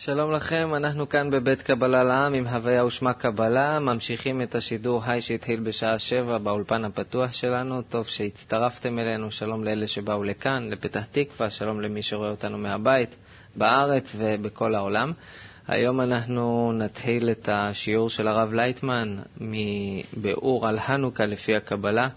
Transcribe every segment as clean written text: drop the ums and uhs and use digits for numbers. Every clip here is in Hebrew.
שלום לכם, אנחנו כאן בבית קבלה לעם עם הוויה ושמה קבלה, ממשיכים את השידור היי שהתחיל בשעה 7 באולפן הפתוח שלנו. טוב שהצטרפתם אלינו, שלום לאלה שבאו לכאן, לפתח תקווה, שלום למי שרואה אותנו מהבית, בארץ ובכל העולם. היום אנחנו נתחיל את השיעור של הרב לייטמן מביאור על חנוכה לפי הקבלה.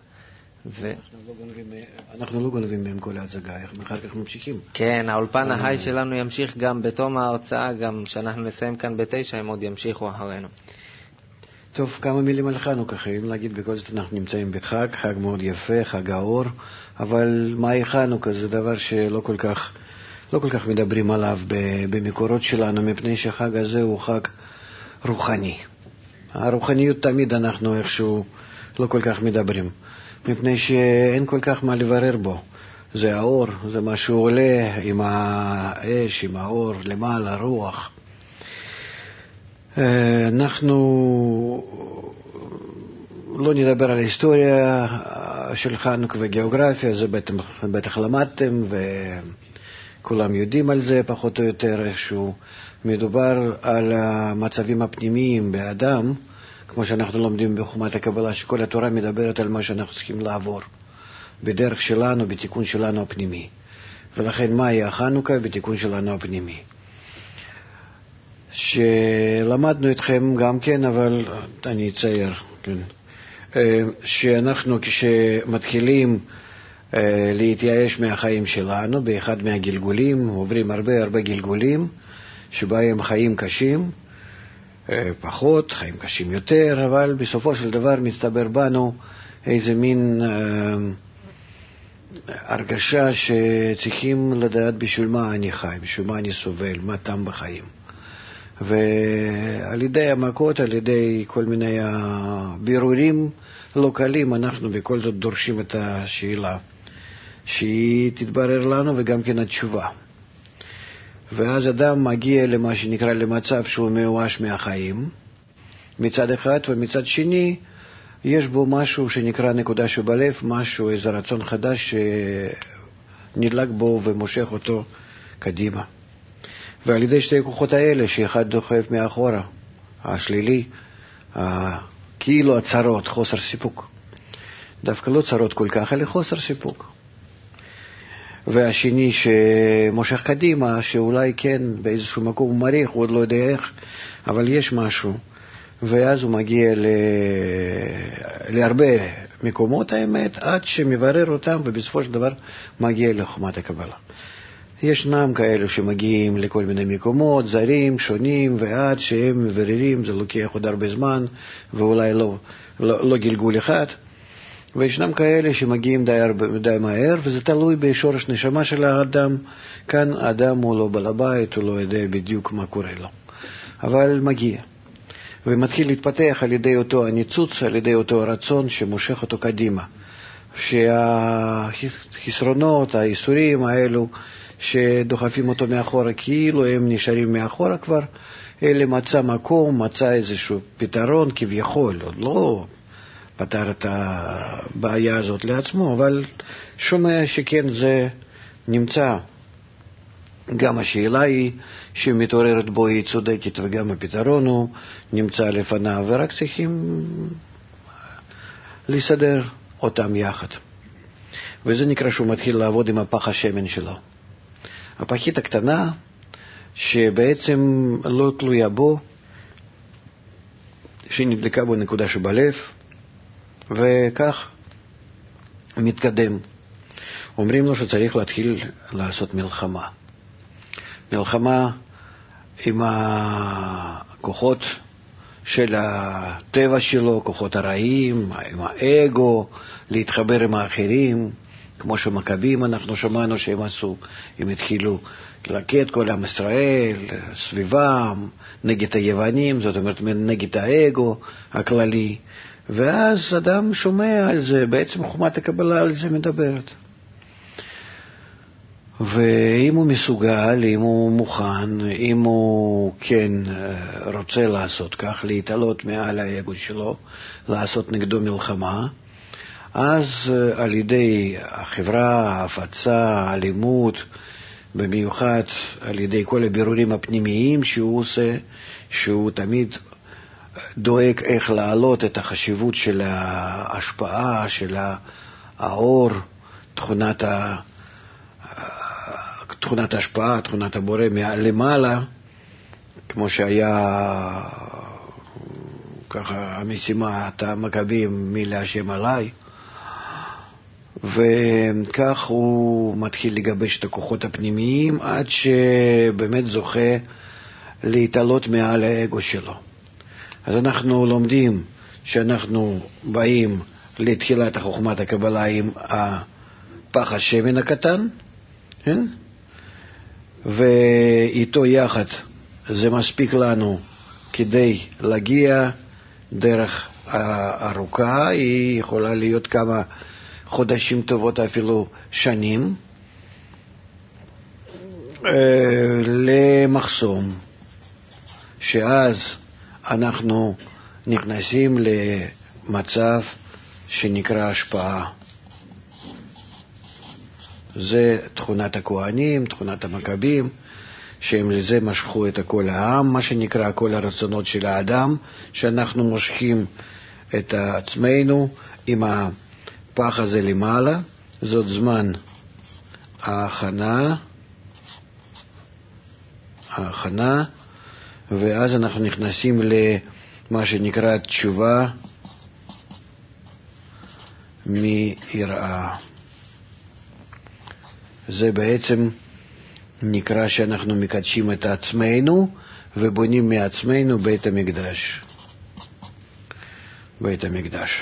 אנחנו לא גונבים מהם כל ההצגה, אחר כך ממשיכים. כן, האולפן ההי שלנו ימשיך גם בתום ההרצאה, גם שאנחנו נסיים כאן ב9, הם עוד ימשיכו אחרינו. טוב, כמה מילים על חנוכה, חייבים להגיד, בכל זאת אנחנו נמצאים בחג, חג מאוד יפה, חג האור, אבל מהי חנוכה? זה דבר שלא כל כך מדברים עליו במקורות שלנו, מפני שהחג הזה הוא חג רוחני. הרוחניות תמיד אנחנו איכשהו לא כל כך מדברים. מפני שאין כל כך מה לברר בו. זה האור, זה מה שעולה עם האש, עם האור, למעלה, רוח. אנחנו לא נדבר על ההיסטוריה של חנוכה וגיאוגרפיה, זה בטח למדתם וכולם יודעים על זה פחות או יותר איכשהו. מדובר על המצבים הפנימיים באדם, כמו שאנחנו לומדים בחומת הקבלה, שכל התורה מדברת על מה שאנחנו צריכים לעבור, בדרך שלנו, בתיקון שלנו הפנימי. ולכן מהי החנוכה? בתיקון שלנו הפנימי. שלמדנו אתכם גם כן, אבל אני אצייר, כן. שאנחנו כשמתחילים להתייאש מהחיים שלנו, באחד מהגלגולים, עוברים הרבה גלגולים, שבהם חיים קשים, פחות, חיים קשים יותר, אבל בסופו של דבר מצטבר בנו איזה מין הרגשה שצריכים לדעת בשביל מה אני חי, בשביל מה אני סובל, מה טעם בחיים. ועל ידי המכות, על ידי כל מיני בירורים לא קלים, אנחנו בכל זאת דורשים את השאלה שהיא תתברר לנו וגם כן התשובה. ואז אדם מגיע למה שנקרא למצב שהוא מיואש מהחיים מצד אחד, ומצד שני יש בו משהו שנקרא נקודה שבלב, משהו, איזה רצון חדש שנדלק בו ומושך אותו קדימה. ועל ידי שתי כוחות האלה, שאחד דוחף מאחורה, השלילי, כאילו הצרות, חוסר סיפוק, דווקא לא צרות כל כך, אלא חוסר סיפוק. והשני שמושך קדימה, שאולי כן באיזשהו מקום הוא מריח, הוא עוד לא יודע איך, אבל יש משהו. ואז הוא מגיע להרבה מקומות האמת, עד שמברר אותם, ובסופו של דבר מגיע לחומת הקבלה. ישנם כאלו שמגיעים לכל מיני מקומות, זרים, שונים, ועד שהם מבררים, זה לוקח עוד הרבה זמן, ואולי לא גלגול אחד. וישנם כאלה שמגיעים די מהר, וזה תלוי בשורש נשמה של האדם. כאן האדם הוא לא בעל הבית, הוא לא יודע בדיוק מה קורה לו. אבל מגיע. ומתחיל להתפתח על ידי אותו הניצוץ, על ידי אותו הרצון שמושך אותו קדימה. שהחסרונות, האיסורים האלו שדוחפים אותו מאחורה, כאילו הם נשארים מאחורה כבר, אלה מצא מקום, מצא איזשהו פתרון כביכול, עוד לא פתר את הבעיה הזאת לעצמו, אבל שומע שכן זה נמצא. גם השאלה היא שמתעוררת בו היא צודקת, וגם הפתרון הוא נמצא לפניו, ורק צריכים לסדר אותם יחד. וזה נקרא שהוא מתחיל לעבוד עם הפח השמן שלו. הפחית הקטנה שבעצם לא תלויה בו, שנדלקה בו נקודה שבלב, וכך מתקדם. אומרים לו שצריך להתחיל לעשות מלחמה. מלחמה עם הכוחות של הטבע שלו, כוחות הרעים, עם האגו, להתחבר עם האחרים, כמו שמכבים אנחנו שמענו שהם עשו, הם התחילו ללכד כל עם ישראל סביבם, נגד היוונים, זאת אומרת נגד האגו הכללי. ואז אדם שומע על זה, בעצם חומת הקבלה על זה מדברת. ואם הוא מסוגל, אם הוא מוכן, אם הוא כן רוצה לעשות כך, להתעלות מעל האגו שלו, לעשות נגדו מלחמה, אז על ידי החברה, ההפצה, הלימוד, במיוחד על ידי כל הבירורים הפנימיים שהוא עושה, שהוא תמיד דואג איך להעלות את החשיבות של ההשפעה, של האור, תכונת ההשפעה, תכונת הבורא למעלה, כמו שהיה ככה המשימת המכבים מי להשם עליי, וכך הוא מתחיל לגבש את הכוחות הפנימיים עד שבאמת זוכה להתעלות מעל האגו שלו. אז אנחנו לומדים שאנחנו באים לתחילת החוכמת הקבלה עם הפח השמן הקטן, כן? ואיתו יחד זה מספיק לנו כדי להגיע דרך ארוכה, היא יכולה להיות כמה חודשים טובות, אפילו שנים, למחסום, שאז אנחנו נכנסים למצב שנקרא השפעה. זה תכונת הכהנים, תכונת המכבים, שהם לזה משכו את כל העם, מה שנקרא כל הרצונות של האדם, שאנחנו מושכים את עצמנו עם הפח הזה למעלה. זאת זמן ההכנה, ואז אנחנו נכנסים למה שנקרא תשובה מיראה. זה בעצם נקרא שאנחנו מקדשים את עצמנו ובונים מעצמנו בית המקדש. בית המקדש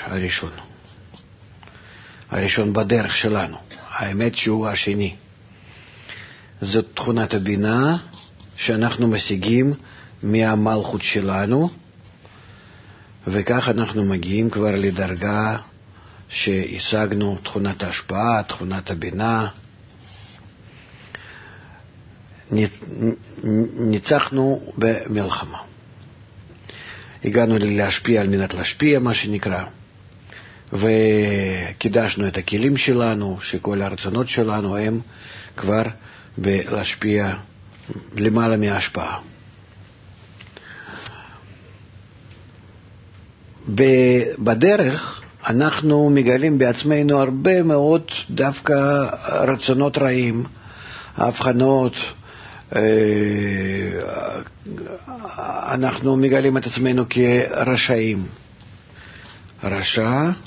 הראשון בדרך שלנו, האמת שהוא השני. זאת תכונת הבינה שאנחנו משיגים מהמלכות שלנו, וכך אנחנו מגיעים כבר לדרגה שהשגנו תכונת ההשפעה, תכונת הבינה. ניצחנו במלחמה. הגענו להשפיע על מנת להשפיע, מה שנקרא, וקידשנו את הכלים שלנו, שכל הרצונות שלנו הם כבר להשפיע למעלה מההשפעה. בדרך אנחנו מגלים בעצמנו הרבה מאוד דווקא רצונות רעים, הבחנות, אנחנו מגלים את עצמנו כרשעים, רשע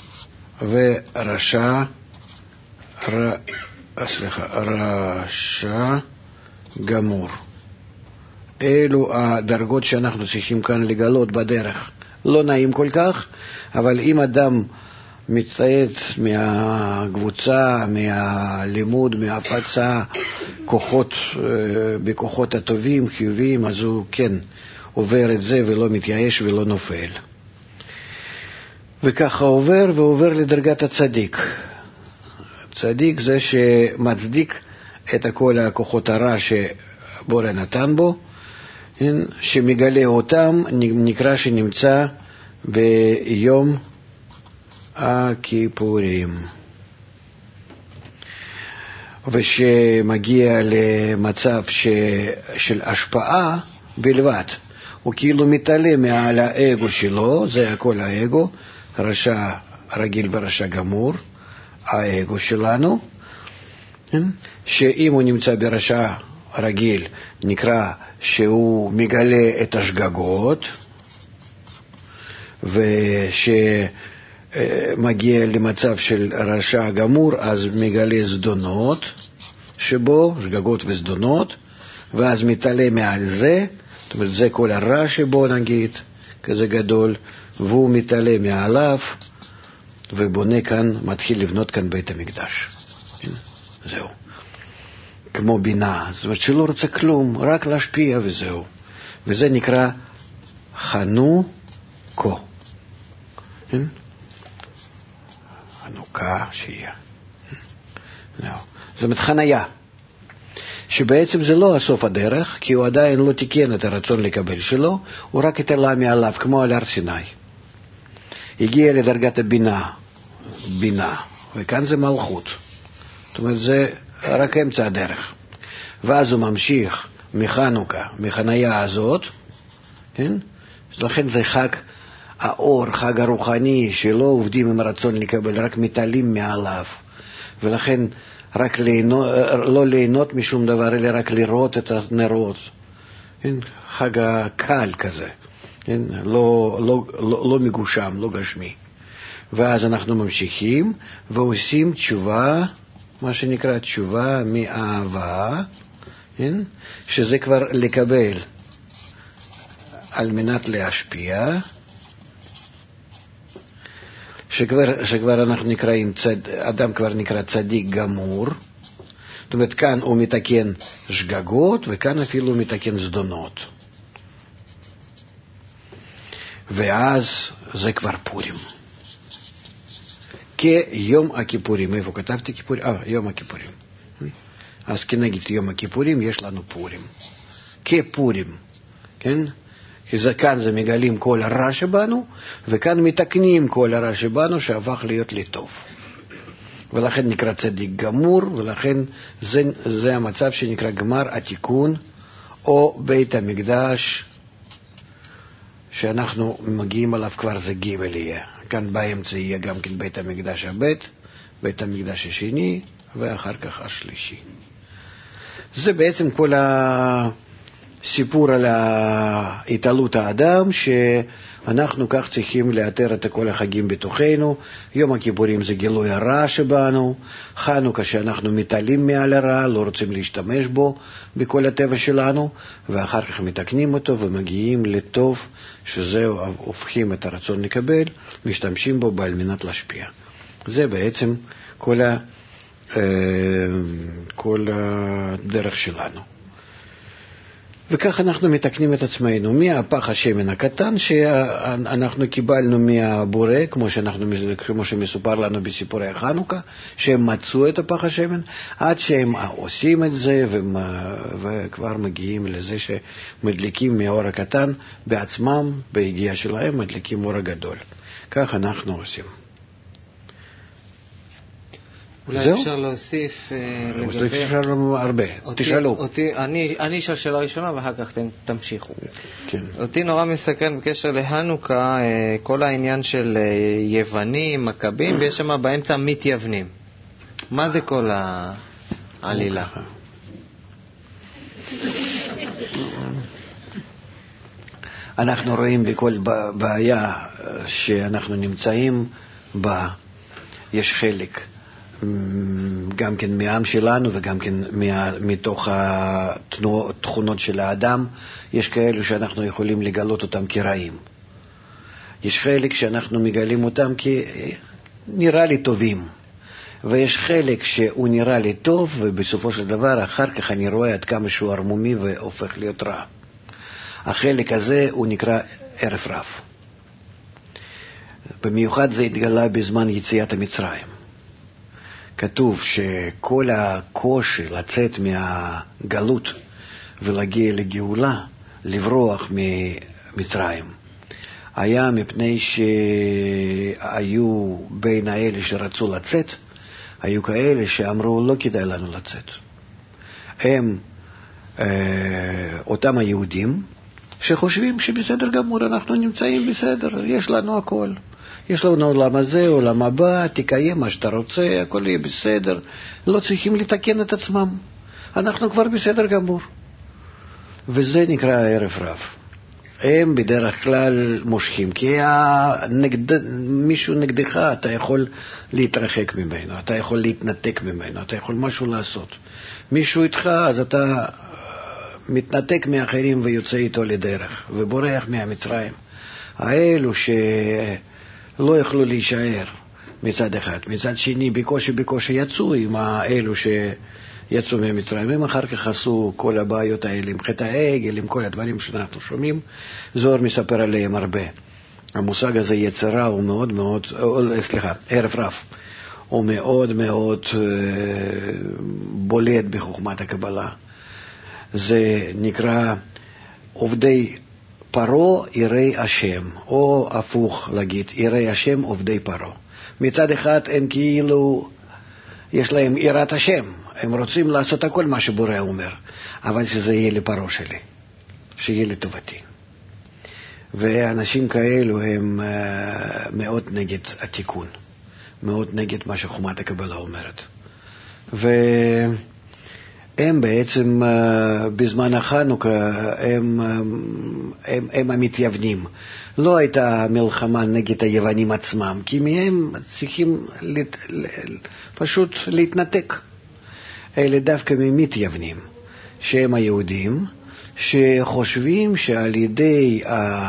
גמור. אלו הדרגות שאנחנו צריכים כאן לגלות בדרך. לא נעים כל כך, אבל אם אדם מצטייץ מהקבוצה, מהלימוד, מהפצה, בכוחות הטובים, חיוביים, אז הוא כן עובר את זה ולא מתייאש ולא נופל. וככה עובר לדרגת הצדיק. צדיק זה שמצדיק את כל הכוחות הרע שבורא נתן בו, שמגלה אותם, נקרא שנמצא ביום הכיפורים. ושמגיע למצב של השפעה בלבד, הוא כאילו מתעלם מעל האגו שלו, זה הכל האגו, רשע רגיל ורשע גמור, האגו שלנו, שאם הוא נמצא ברשע רגיל נקרא שהוא מגלה את השגגות, ושמגיע למצב של רשע גמור אז מגלה זדונות שבו, שגגות וזדונות, ואז מתעלם מעל זה, זאת אומרת זה כל הרע שבו נגיד, כזה גדול, והוא מתעלם מעליו ובונה כאן, מתחיל לבנות כאן בית המקדש. זהו. כמו בינה, זאת אומרת שלא רוצה כלום, רק להשפיע וזהו. וזה נקרא חנוכו. חנוכה שיהיה. זאת אומרת חניה, שבעצם זה לא הסוף הדרך, כי הוא עדיין לא תיקן את הרצון לקבל שלו, הוא רק התעלה מעליו, כמו על הר סיני. הגיע לדרגת בינה, וכאן זה מלכות. זאת אומרת זה רק אמצע הדרך. ואז הוא ממשיך מחנוכה, מחניה הזאת, כן? לכן זה חג האור, חג הרוחני, שלא עובדים עם רצון לקבל, רק מתעלים מעליו. ולכן רק לא ליהנות משום דבר, אלא רק לראות את הנרות. כן? חג הקל כזה, כן? לא מגושם, לא גשמי. ואז אנחנו ממשיכים ועושים תשובה, מה שנקרא תשובה מאהבה, כן? שזה כבר לקבל על מנת להשפיע, שכבר אנחנו נקראים, אדם כבר נקרא צדיק גמור, זאת אומרת כאן הוא מתקן שגגות וכאן אפילו הוא מתקן זדונות. ואז זה כבר פורים. כיום הכיפורים. איפה כתבתי כיפורים? יום הכיפורים. אז כנגד יום הכיפורים יש לנו פורים. כפורים. כן? כי כאן זה מגלים כל הרע שבנו, וכאן מתקנים כל הרע שבנו שהפך להיות לטוב. ולכן נקרא צדיק גמור, ולכן זה המצב שנקרא גמר התיקון, או בית המקדש, שאנחנו מגיעים עליו כבר זה גיבל יהיה. כאן באמצע יהיה גם כן בית המקדש הבית, בית המקדש השני, ואחר כך השלישי. זה בעצם כל הסיפור על התעלות האדם, שאנחנו כך צריכים לאתר את כל החגים בתוכנו. יום הכיפורים זה גילוי הרע שבנו, חנוכה שאנחנו מתעלים מעל הרע, לא רוצים להשתמש בו בכל הטבע שלנו, ואחר כך מתקנים אותו ומגיעים לטוב, שזהו, הופכים את הרצון לקבל, משתמשים בו על מנת להשפיע. זה בעצם כל הדרך שלנו. וכך אנחנו מתקנים את עצמנו מהפח השמן הקטן שאנחנו קיבלנו מהבורא, כמו שמסופר לנו בסיפורי החנוכה, שהם מצאו את הפח השמן, עד שהם עושים את זה וכבר מגיעים לזה שמדליקים מהאור הקטן בעצמם, בהגיעה שלהם, מדליקים אור הגדול. כך אנחנו עושים. אולי אפשר להוסיף לגבי... אפשר הרבה, תשאלו. אני אשאל שאלה ראשונה ואחר כך תמשיכו. כן. אותי נורא מסקרן בקשר להנוכה, כל העניין של יוונים, מכבים, ויש שם באמצע מתייוונים. מה זה כל העלילה? אנחנו רואים בכל בעיה שאנחנו נמצאים בה, יש חלק גם כן מהעם שלנו וגם כן מתוך התכונות של האדם. יש כאלו שאנחנו יכולים לגלות אותם כרעים, יש חלק שאנחנו מגלים אותם כנראה לי טובים, ויש חלק שהוא נראה לי טוב ובסופו של דבר אחר כך אני רואה עד כמה שהוא ערמומי והופך להיות רע. החלק הזה הוא נקרא ערב רב. במיוחד זה התגלה בזמן יציאת המצרים. כתוב שכל הקושי לצאת מהגלות ולהגיע לגאולה, לברוח ממצרים, היה מפני שהיו בין האלה שרצו לצאת, היו כאלה שאמרו לא כדאי לנו לצאת. הם אותם היהודים שחושבים שבסדר גמור, אנחנו נמצאים בסדר, יש לנו הכל. יש לנו עולם הזה, עולם הבא, תקיים מה שאתה רוצה, הכל יהיה בסדר, לא צריכים לתקן את עצמם, אנחנו כבר בסדר גמור. וזה נקרא ערב רב. הם בדרך כלל מושכים, כי מישהו נגדך, אתה יכול להתרחק ממנו, אתה יכול להתנתק ממנו, אתה יכול משהו לעשות. מישהו איתך, אז אתה מתנתק מאחרים ויוצא איתו לדרך, ובורח מהמצרים. האלו לא יכלו להישאר מצד אחד. מצד שני, בקושי יצאו עם האלו שיצאו מהמצרים. הם אחר כך עשו כל הבעיות האלה, עם חטא העגל, עם כל הדברים שאנחנו שומעים. זוהר מספר עליהם הרבה. המושג הזה יצרה הוא מאוד מאוד, ערב רב, הוא מאוד מאוד בולט בחוכמת הקבלה. זה נקרא עובדי פרו יראי השם, או הפוך להגיד, יראי השם עובדי פרו. מצד אחד הם כאילו, יש להם יראת השם, הם רוצים לעשות הכל מה שבורא אומר, אבל שזה יהיה לפרו שלי, שיהיה לטובתי. ואנשים כאלו הם מאוד נגד התיקון, מאוד נגד מה שחומת הקבלה אומרת. והם בעצם בזמן החנוכה הם המתייוונים. לא הייתה מלחמה נגד היוונים עצמם, כי מהם צריכים פשוט להתנתק. אלה דווקא ממתייוונים, שהם היהודים, שחושבים שעל ידי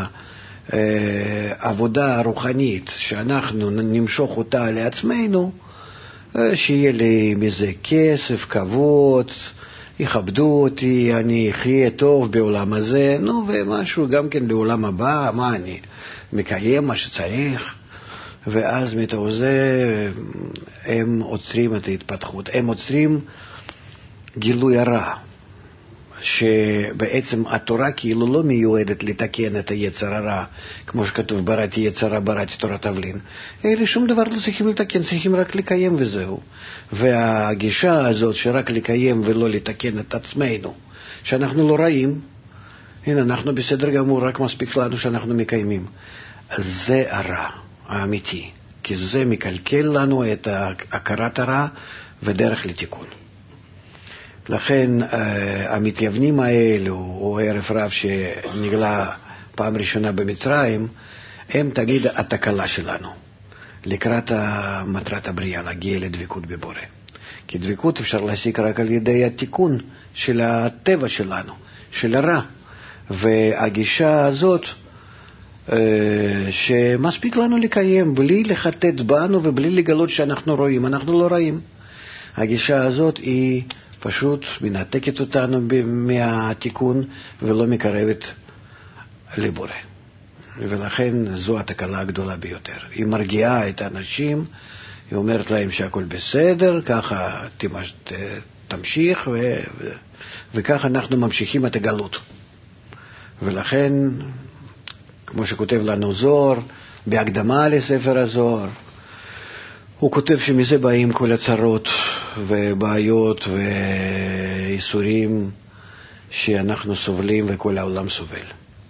העבודה הרוחנית שאנחנו נמשוך אותה לעצמנו, שיהיה לי מזה כסף, כבוד, יכבדו אותי, אני אחיה טוב בעולם הזה, ומשהו גם כן לעולם הבא, מה אני מקיים מה שצריך, ואז מתוך זה הם עוצרים את ההתפתחות, הם עוצרים גילוי הרע, שבעצם התורה כאילו לא מיועדת לתקן את היצר הרע, כמו שכתוב בראתי יצרה בראתי תורת תבלין. אלה שום דבר לא צריכים לתקן, צריכים רק לקיים וזהו. והגישה הזאת שרק לקיים ולא לתקן את עצמנו, שאנחנו לא רעים, הנה אנחנו בסדר גמור, רק מספיק לנו שאנחנו מקיימים. זה הרע האמיתי, כי זה מקלקל לנו את הכרת הרע ודרך לתיקון. לכן המתייוונים האלו, או ערב רב שנגלה פעם ראשונה במצרים, הם תמיד התקלה שלנו, לקראת מטרת הבריאה, להגיע לדבקות בבורא. כי דבקות אפשר להשיג רק על ידי התיקון של הטבע שלנו, של הרע. והגישה הזאת, שמספיק לנו לקיים, בלי לחטט בנו ובלי לגלות שאנחנו רואים, אנחנו לא רואים. הגישה הזאת היא פשוט מנתקת אותנו מהתיקון ולא מקרבת לבורא. ולכן זו התקלה הגדולה ביותר. היא מרגיעה את האנשים, היא אומרת להם שהכל בסדר, ככה תמשיך, וככה אנחנו ממשיכים את הגלות. ולכן, כמו שכותב לנו זוהר, בהקדמה לספר הזוהר, הוא כותב שמזה באים כל הצרות ובעיות ואיסורים שאנחנו סובלים וכל העולם סובל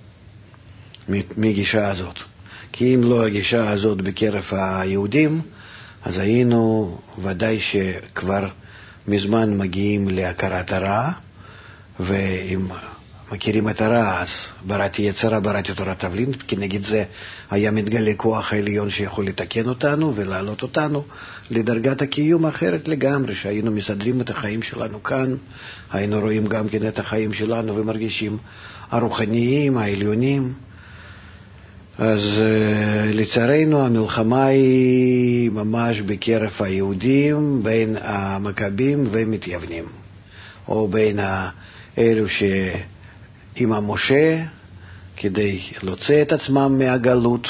מגישה הזאת. כי אם לא הגישה הזאת בקרב היהודים, אז היינו ודאי שכבר מזמן מגיעים להכרת הרע, ואם מכירים את הרע, אז בראתי יצרה, בראתי תורת תבלין, כי נגיד זה היה מתגלה כוח העליון שיכול לתקן אותנו ולהעלות אותנו לדרגת הקיום אחרת לגמרי, שהיינו מסדרים את החיים שלנו כאן, היינו רואים גם כן את החיים שלנו ומרגישים הרוחניים, העליונים. אז לצערנו המלחמה היא ממש בקרב היהודים בין המכבים ומתייוונים, או בין אלו עם המשה כדי להוציא את עצמם מהגלות,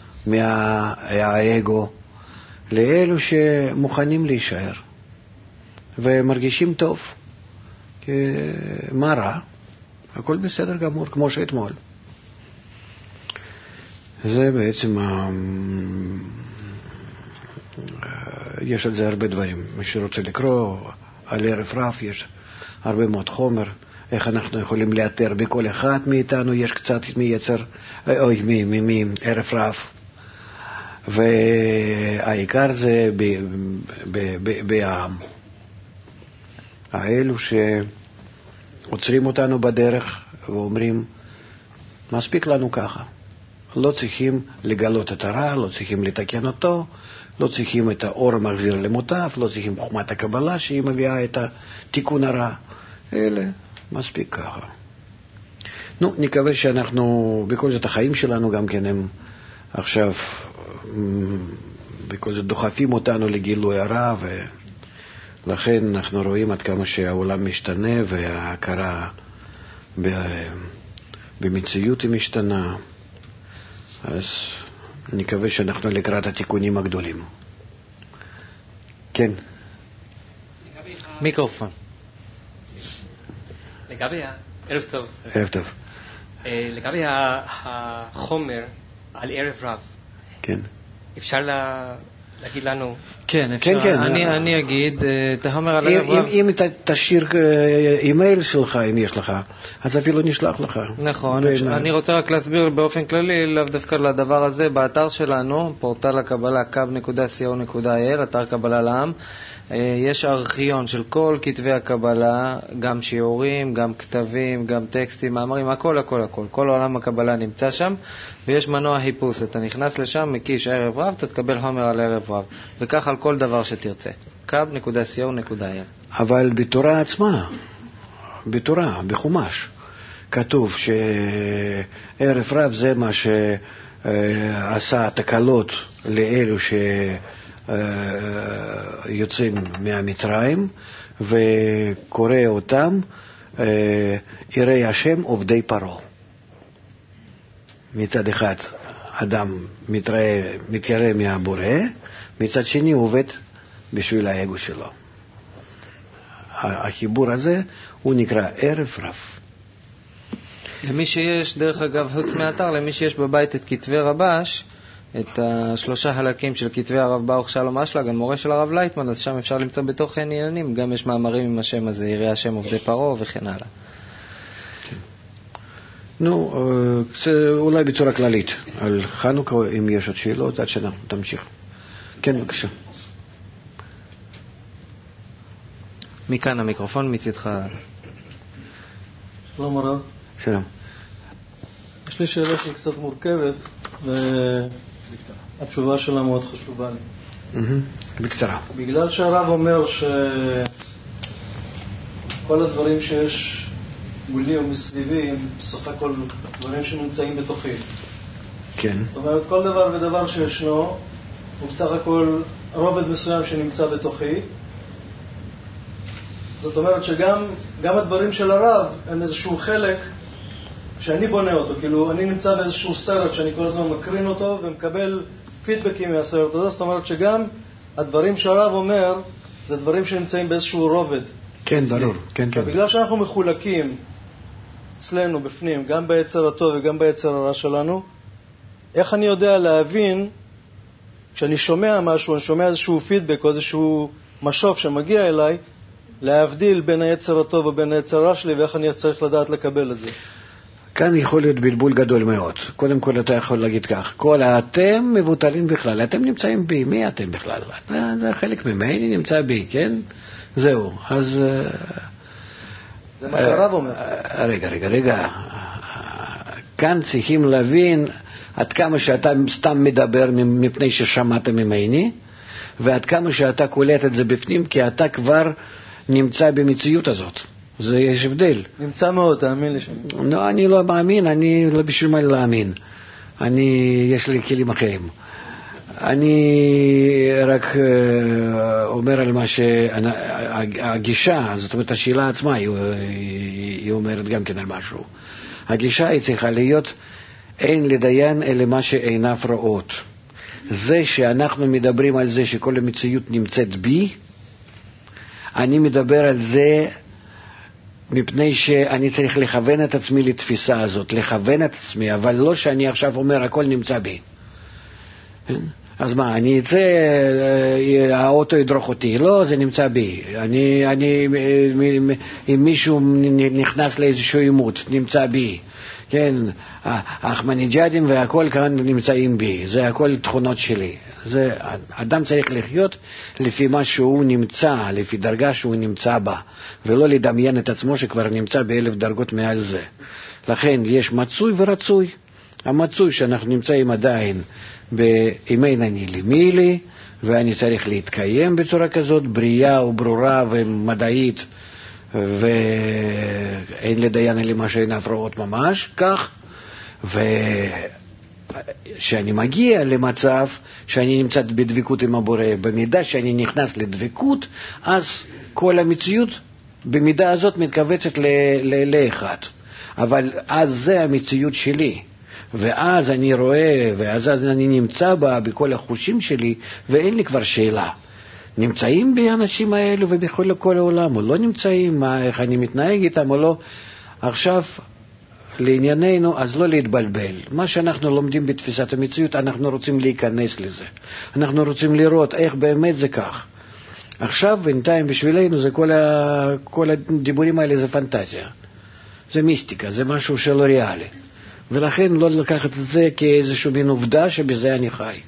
מהאגו, לאלו שמוכנים להישאר ומרגישים טוב. מה רע? הכל בסדר גמור, כמו שאתמול. זה בעצם יש על זה הרבה דברים. מי שרוצה לקרוא על ערב רב, יש הרבה מאוד חומר. איך אנחנו יכולים לאתר בכל אחד מאיתנו, יש קצת מיצר, מערב רב. והעיקר זה בעם. האלו שעוצרים אותנו בדרך ואומרים, מספיק לנו ככה. לא צריכים לגלות את הרע, לא צריכים לתקן אותו, לא צריכים את האור המחזיר למוטב, לא צריכים חוכמת הקבלה שהיא מביאה את התיקון הרע. אלה מספיק ככה. נקווה שאנחנו, בכל זאת החיים שלנו גם כן הם עכשיו, בכל זאת דוחפים אותנו לגילוי הרע, ולכן אנחנו רואים עד כמה שהעולם משתנה וההכרה במציאות היא משתנה. אז נקווה שאנחנו לקראת התיקונים הגדולים. כן. מיקרופון. לגבי, ערב טוב. ערב טוב. לגבי החומר על ערב רב. כן. אפשר להגיד לנו? כן, אפשר. כן. אני אגיד, אתה אומר על ערב רב. אם תשאיר אימייל שלך, אם יש לך, אז אפילו נשלח לך. נכון, אני רוצה רק להסביר באופן כללי, לאו דווקא לדבר הזה, באתר שלנו, פורטל הקבלה, kab.co.il, אתר קבלה לעם, יש ארכיון של כל כתבי הקבלה, גם שיעורים, גם כתבים, גם טקסטים, מאמרים, הכל. כל עולם הקבלה נמצא שם, ויש מנוע חיפוש. אתה נכנס לשם, מקיש ערב רב, אתה תקבל חומר על ערב רב. וכך על כל דבר שתרצה. kab.co.il. אבל בתורה עצמה, בתורה, בחומש, כתוב שערב רב זה מה שעשה תקלות לאלו שיוצאים מהמצרים, וקורא אותם יראי השם עובדי פרעה. מצד אחד אדם מתיירא מהבורא, מצד שני הוא עובד בשביל האגו שלו. החיבור הזה הוא נקרא ערב רב. למי שיש, דרך אגב, חוץ מהאתר, למי שיש בבית את כתבי רבש, את השלושה חלקים של כתבי הרב ברוך שלום אשלג, המורה של הרב לייטמן, אז שם אפשר למצוא בתוך עניינים, גם יש מאמרים עם השם הזה, יראי השם עובדי פרעה וכן הלאה. נו, אולי בצורה כללית, על חנוכה, אם יש עוד שאלות, עד שנה, תמשיך. כן, בבקשה. מכאן המיקרופון מצדך. שלום הרב. שלום. יש לי שאלה שהיא קצת מורכבת, והתשובה שלה מאוד חשובה לי. בקצרה. בגלל שהרב אומר שכל הדברים שיש מולי ומסביבי הם בסך הכל דברים שנמצאים בתוכי. כן. זאת אומרת, כל דבר ודבר שישנו הוא בסך הכל רובד מסוים שנמצא בתוכי. זאת אומרת שגם הדברים של הרב הם איזשהו חלק שאני בונה אותו, כאילו אני נמצא באיזשהו סרט שאני כל הזמן מקרין אותו ומקבל פידבקים מהסרט הזה. זאת אומרת שגם הדברים שהרב אומר זה דברים שנמצאים באיזשהו רובד. כן, ברור. כן. בגלל שאנחנו מחולקים אצלנו בפנים, גם ביצר הטוב וגם ביצר הרע שלנו, איך אני יודע להבין, כשאני שומע משהו, אני שומע איזשהו פידבק או איזשהו משוב שמגיע אליי, להבדיל בין היצר הטוב ובין היצר הרע שלי, ואיך אני צריך לדעת לקבל את זה? כאן יכול להיות בלבול גדול מאוד. קודם כל אתה יכול להגיד כך, כל אתם מבוטלים בכלל, אתם נמצאים בי, מי אתם בכלל? זה חלק ממני נמצא בי, כן? זהו, אז... זה מה שהרב אומר. רגע. כאן צריכים להבין עד כמה שאתה סתם מדבר מפני ששמעת ממני, ועד כמה שאתה קולט את זה בפנים, כי אתה כבר נמצא במציאות הזאת. זה יש הבדל. נמצא מאוד, תאמין לי. לא, אני לא מאמין, אני לא בשביל מה להאמין. יש לי כלים אחרים. אני רק אומר על מה שהגישה, זאת אומרת השאלה עצמה, היא אומרת גם כן על משהו. הגישה היא צריכה להיות, אין לדיין אלא מה שעיניו רואות. זה שאנחנו מדברים על זה שכל המציאות נמצאת בי, אני מדבר על זה מפני שאני צריך לכוון את עצמי לתפיסה הזאת, לכוון את עצמי, אבל לא שאני עכשיו אומר הכל נמצא בי. אז מה, אני אצא, האוטו ידרוך אותי, לא, זה נמצא בי. אם מישהו נכנס לאיזשהו עימות, נמצא בי. כן, האחמניג'אדים והכל כאן נמצאים בי, זה הכל תכונות שלי. אדם צריך לחיות לפי מה שהוא נמצא, לפי דרגה שהוא נמצא בה, ולא לדמיין את עצמו שכבר נמצא ב1000 דרגות מעל זה. לכן יש מצוי ורצוי. המצוי שאנחנו נמצאים עדיין בימי נני למילי, ואני צריך להתקיים בצורה כזאת, בריאה וברורה ומדעית, ואין לדיין אלא מה שאין הפרעות ממש, כך, ושאני מגיע למצב שאני נמצא בדבקות עם הבורא, במידה שאני נכנס לדבקות, אז כל המציאות במידה הזאת מתכווצת לאחד. אבל אז זה המציאות שלי. ואז אני רואה, ואז אני נמצא בה בכל החושים שלי, ואין לי כבר שאלה. נמצאים בי האנשים האלו ובכל העולם, או לא נמצאים, איך אני מתנהג איתם או לא. עכשיו, לענייננו, אז לא להתבלבל. מה שאנחנו לומדים בתפיסת המציאות, אנחנו רוצים להיכנס לזה. אנחנו רוצים לראות איך באמת זה כך. עכשיו, בינתיים, בשבילנו, זה כל הדיבורים האלה זה פנטזיה. זה מיסטיקה, זה משהו שלא ריאלי. ולכן לא לקחת את זה כאיזשהו מין עובדה שבזה אני חי.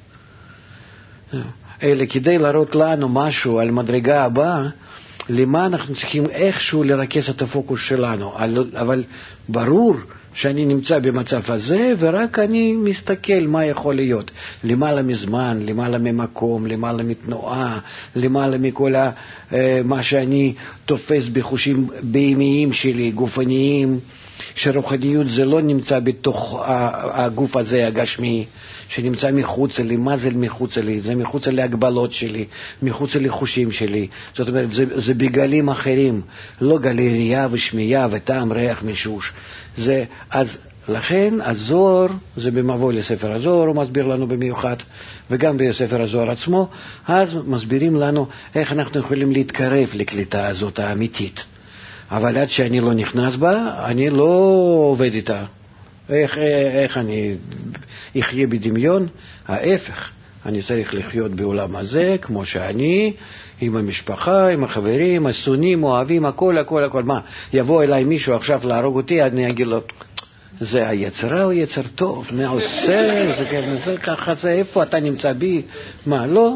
אלא כדי להראות לנו משהו על מדרגה הבאה, למה אנחנו צריכים איכשהו לרכז את הפוקוס שלנו. אבל ברור שאני נמצא במצב הזה, ורק אני מסתכל מה יכול להיות. למעלה מזמן, למעלה ממקום, למעלה מתנועה, למעלה מכל מה שאני תופס בחושים בהמיים שלי, גופניים, שרוחניות זה לא נמצא בתוך הגוף הזה הגשמי, שנמצא מחוץ לי. מה זה מחוץ לי? זה מחוץ להגבלות שלי, מחוץ לחושים שלי. זאת אומרת, זה בגלים אחרים, לא גלי ראייה ושמיעה וטעם ריח מישוש. אז לכן הזוהר, זה במבוא לספר הזוהר, הוא מסביר לנו במיוחד, וגם בספר הזוהר עצמו, אז מסבירים לנו איך אנחנו יכולים להתקרב לקליטה הזאת האמיתית. אבל עד שאני לא נכנס בה, אני לא עובד איתה. איך אני אחיה בדמיון? ההפך, אני צריך לחיות בעולם הזה כמו שאני, עם המשפחה, עם החברים, הסונים, אוהבים, הכל. מה, יבוא אליי מישהו עכשיו להרוג אותי, אני אגיד לו, זה היצרה או יצר טוב? מה עושה? זה ככה, זה איפה אתה נמצא בי? מה, לא?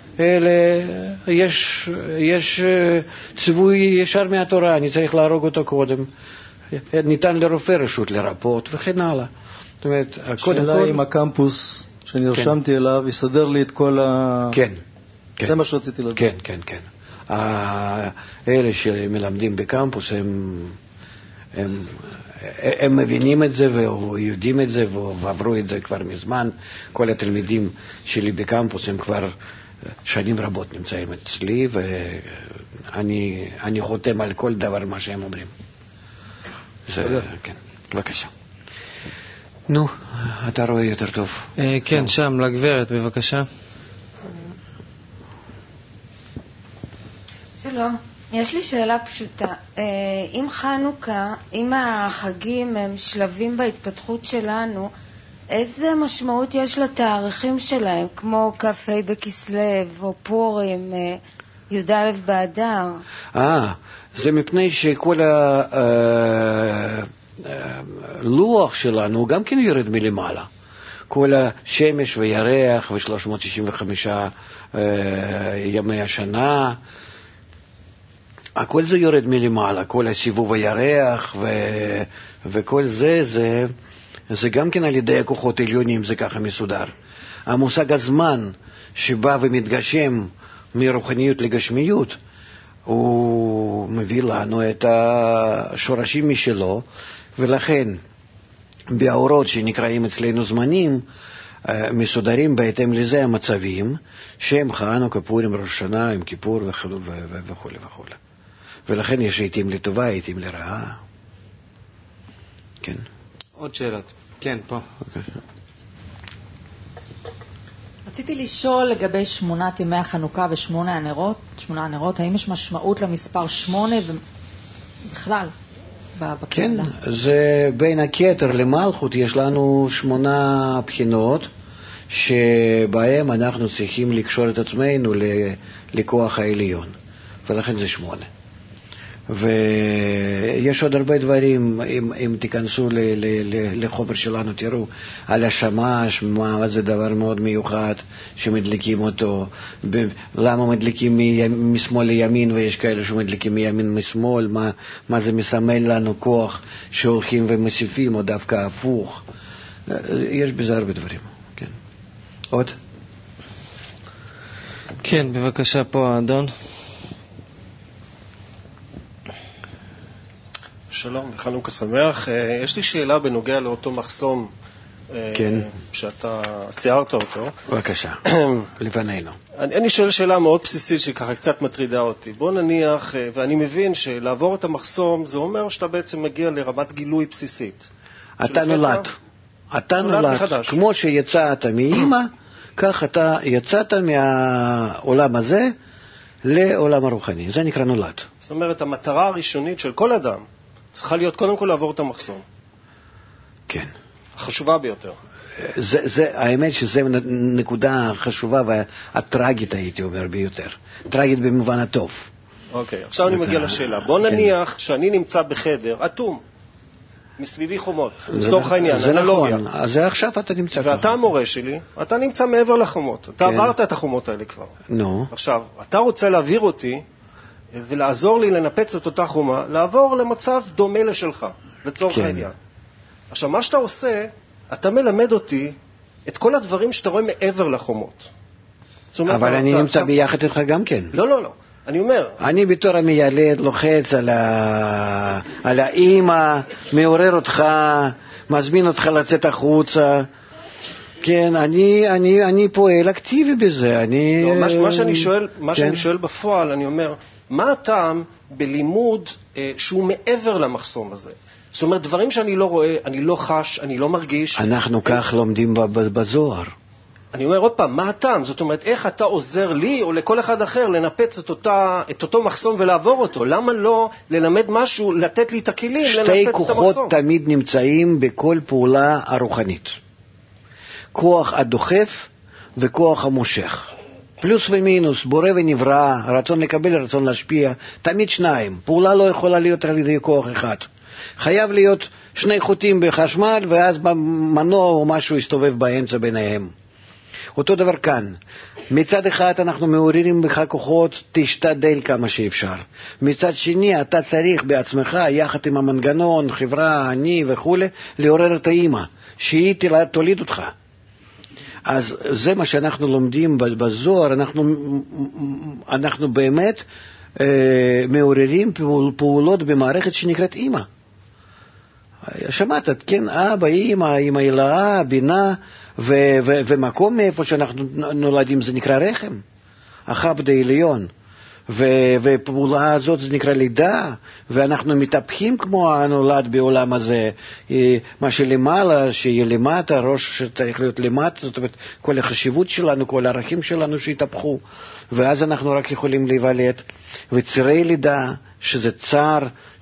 יש ציווי ישר מהתורה, אני צריך להרוג אותו קודם. ניתן לרופא רשות לרפות וכן הלאה. זאת אומרת, השאלה אם הקמפוס שנרשמתי אליו יסדר לי את כל כן. זה מה שרציתי לדעת. כן. אלה שמלמדים בקמפוס הם מבינים את זה ויודעים את זה ועברו את זה כבר מזמן. כל התלמידים שלי בקמפוס הם כבר שנים רבות נמצאים אצלי, ואני חותם על כל דבר מה שהם אומרים. כן, בבקשה. נו, אתה רואה יותר טוב. כן, שם, לגברת, בבקשה. שלום, יש לי שאלה פשוטה. אם חנוכה, אם החגים הם שלבים בהתפתחות שלנו, איזה משמעות יש לתאריכים שלהם, כמו כ"ה בכסלו או פורים, י"א באדר? זה מפני שכל הלוח שלנו גם כן יורד מלמעלה. כל השמש וירח ו365 ימי השנה, הכל זה יורד מלמעלה. כל הסיבוב הירח וכל זה גם כן על ידי הכוחות עליונים, זה ככה מסודר. המושג הזמן שבא ומתגשם מרוחניות לגשמיות, הוא מביא לנו את השורשים משלו, ולכן באורות שנקראים אצלנו זמנים, מסודרים בהתאם לזה המצבים, שהם חנוכה, פורים, ראש השנה, עם כיפור וכו'. ולכן יש עיתים לטובה, עיתים לרעה. כן. עוד שאלות. כן, פה. רציתי לשאול לגבי 8 ימי החנוכה ו8 הנרות, האם יש משמעות למספר 8 ובכלל בקהילה? כן, זה בין הכתר למלכות יש לנו 8 בחינות שבהם אנחנו צריכים לקשור את עצמנו לכוח העליון, ולכן זה 8. ויש עוד הרבה דברים, אם תיכנסו לחומר שלנו, תראו על השמש, מה זה דבר מאוד מיוחד שמדליקים אותו, למה מדליקים משמאל לימין ויש כאלה שמדליקים מימין משמאל, מה זה מסמל לנו כוח שהולכים ומוסיפים או דווקא הפוך. יש בזה הרבה דברים. כן. עוד? כן, בבקשה, פה האדון. שלום וחנוכה שמח. יש לי שאלה בנוגע לאותו מחסום כן. שאתה ציירת אותו. בבקשה, לפנינו. אני שואל שאלה מאוד בסיסית שככה קצת מטרידה אותי. בוא נניח, ואני מבין שלעבור את המחסום זה אומר שאתה בעצם מגיע לרמת גילוי בסיסית. אתה נולד מחדש. כמו שיצאת מאמא, כך אתה יצאת מהעולם הזה לעולם הרוחני. זה נקרא נולד. זאת אומרת, המטרה הראשונית של כל אדם צריכה להיות קודם כל לעבור את המחסום. כן. חשובה ביותר. האמת שזו נקודה חשובה והטרגית, הייתי אומר, ביותר. טרגית במובן הטוב. אוקיי, עכשיו אני מגיע לשאלה. בוא נניח שאני נמצא בחדר אטום, מסביבי חומות, לצורך העניין, אנלוגיה. נכון, אז עכשיו אתה נמצא ככה. ואתה המורה שלי, אתה נמצא מעבר לחומות. אתה עברת את החומות האלה כבר. נו. עכשיו, אתה רוצה להעביר אותי ולעזור לי לנפץ את אותה חומה, לעבור למצב דומה לשלך, לצורך העניין. עכשיו, מה שאתה עושה, אתה מלמד אותי את כל הדברים שאתה רואה מעבר לחומות. אבל אני נמצא ביחד איתך גם כן. לא. אני אומר... אני בתור המיילד לוחץ על האמא, מעורר אותך, מזמין אותך לצאת החוצה. כן, אני פועל אקטיבי בזה. מה שאני שואל בפועל, אני אומר, מה הטעם בלימוד שהוא מעבר למחסום הזה? זאת אומרת, דברים שאני לא רואה, אני לא חש, אני לא מרגיש. אנחנו כך לומדים בזוהר. אני אומר עוד פעם, מה הטעם? זאת אומרת, איך אתה עוזר לי או לכל אחד אחר לנפץ את אותו מחסום ולעבור אותו? למה לא ללמד משהו, לתת לי את הכלים לנפץ את המחסום? שתי כוחות תמיד נמצאים בכל פעולה הרוחנית. כוח הדוחף וכוח המושך. פלוס ומינוס, בורא ונברא, רצון לקבל, רצון להשפיע, תמיד שניים. פעולה לא יכולה להיות על ידי כוח אחד. חייב להיות שני חוטים בחשמל, ואז במנוע או משהו יסתובב באמצע ביניהם. אותו דבר כאן. מצד אחד אנחנו מעוררים בך כוחות, תשתדל כמה שאפשר. מצד שני, אתה צריך בעצמך, יחד עם המנגנון, חברה, אני וכו', לעורר את האמא, שהיא תוליד אותך. אז זה מה שאנחנו לומדים בזוהר, אנחנו באמת מעוררים פעולות במערכת שנקראת אמא. שמעת, כן, אבא, אמא אלוהה, בינה, ומקום מאיפה שאנחנו נולדים זה נקרא רחם, החבד העליון, ופעולה הזאת זה נקרא לידה, ואנחנו מתהפכים כמו הנולד בעולם הזה, מה שלמעלה, שיהיה למטה, ראש שצריך להיות למטה, זאת אומרת, כל החשיבות שלנו, כל הערכים שלנו שהתהפכו, ואז אנחנו רק יכולים להיוולד, וצירי לידה, שזה צער,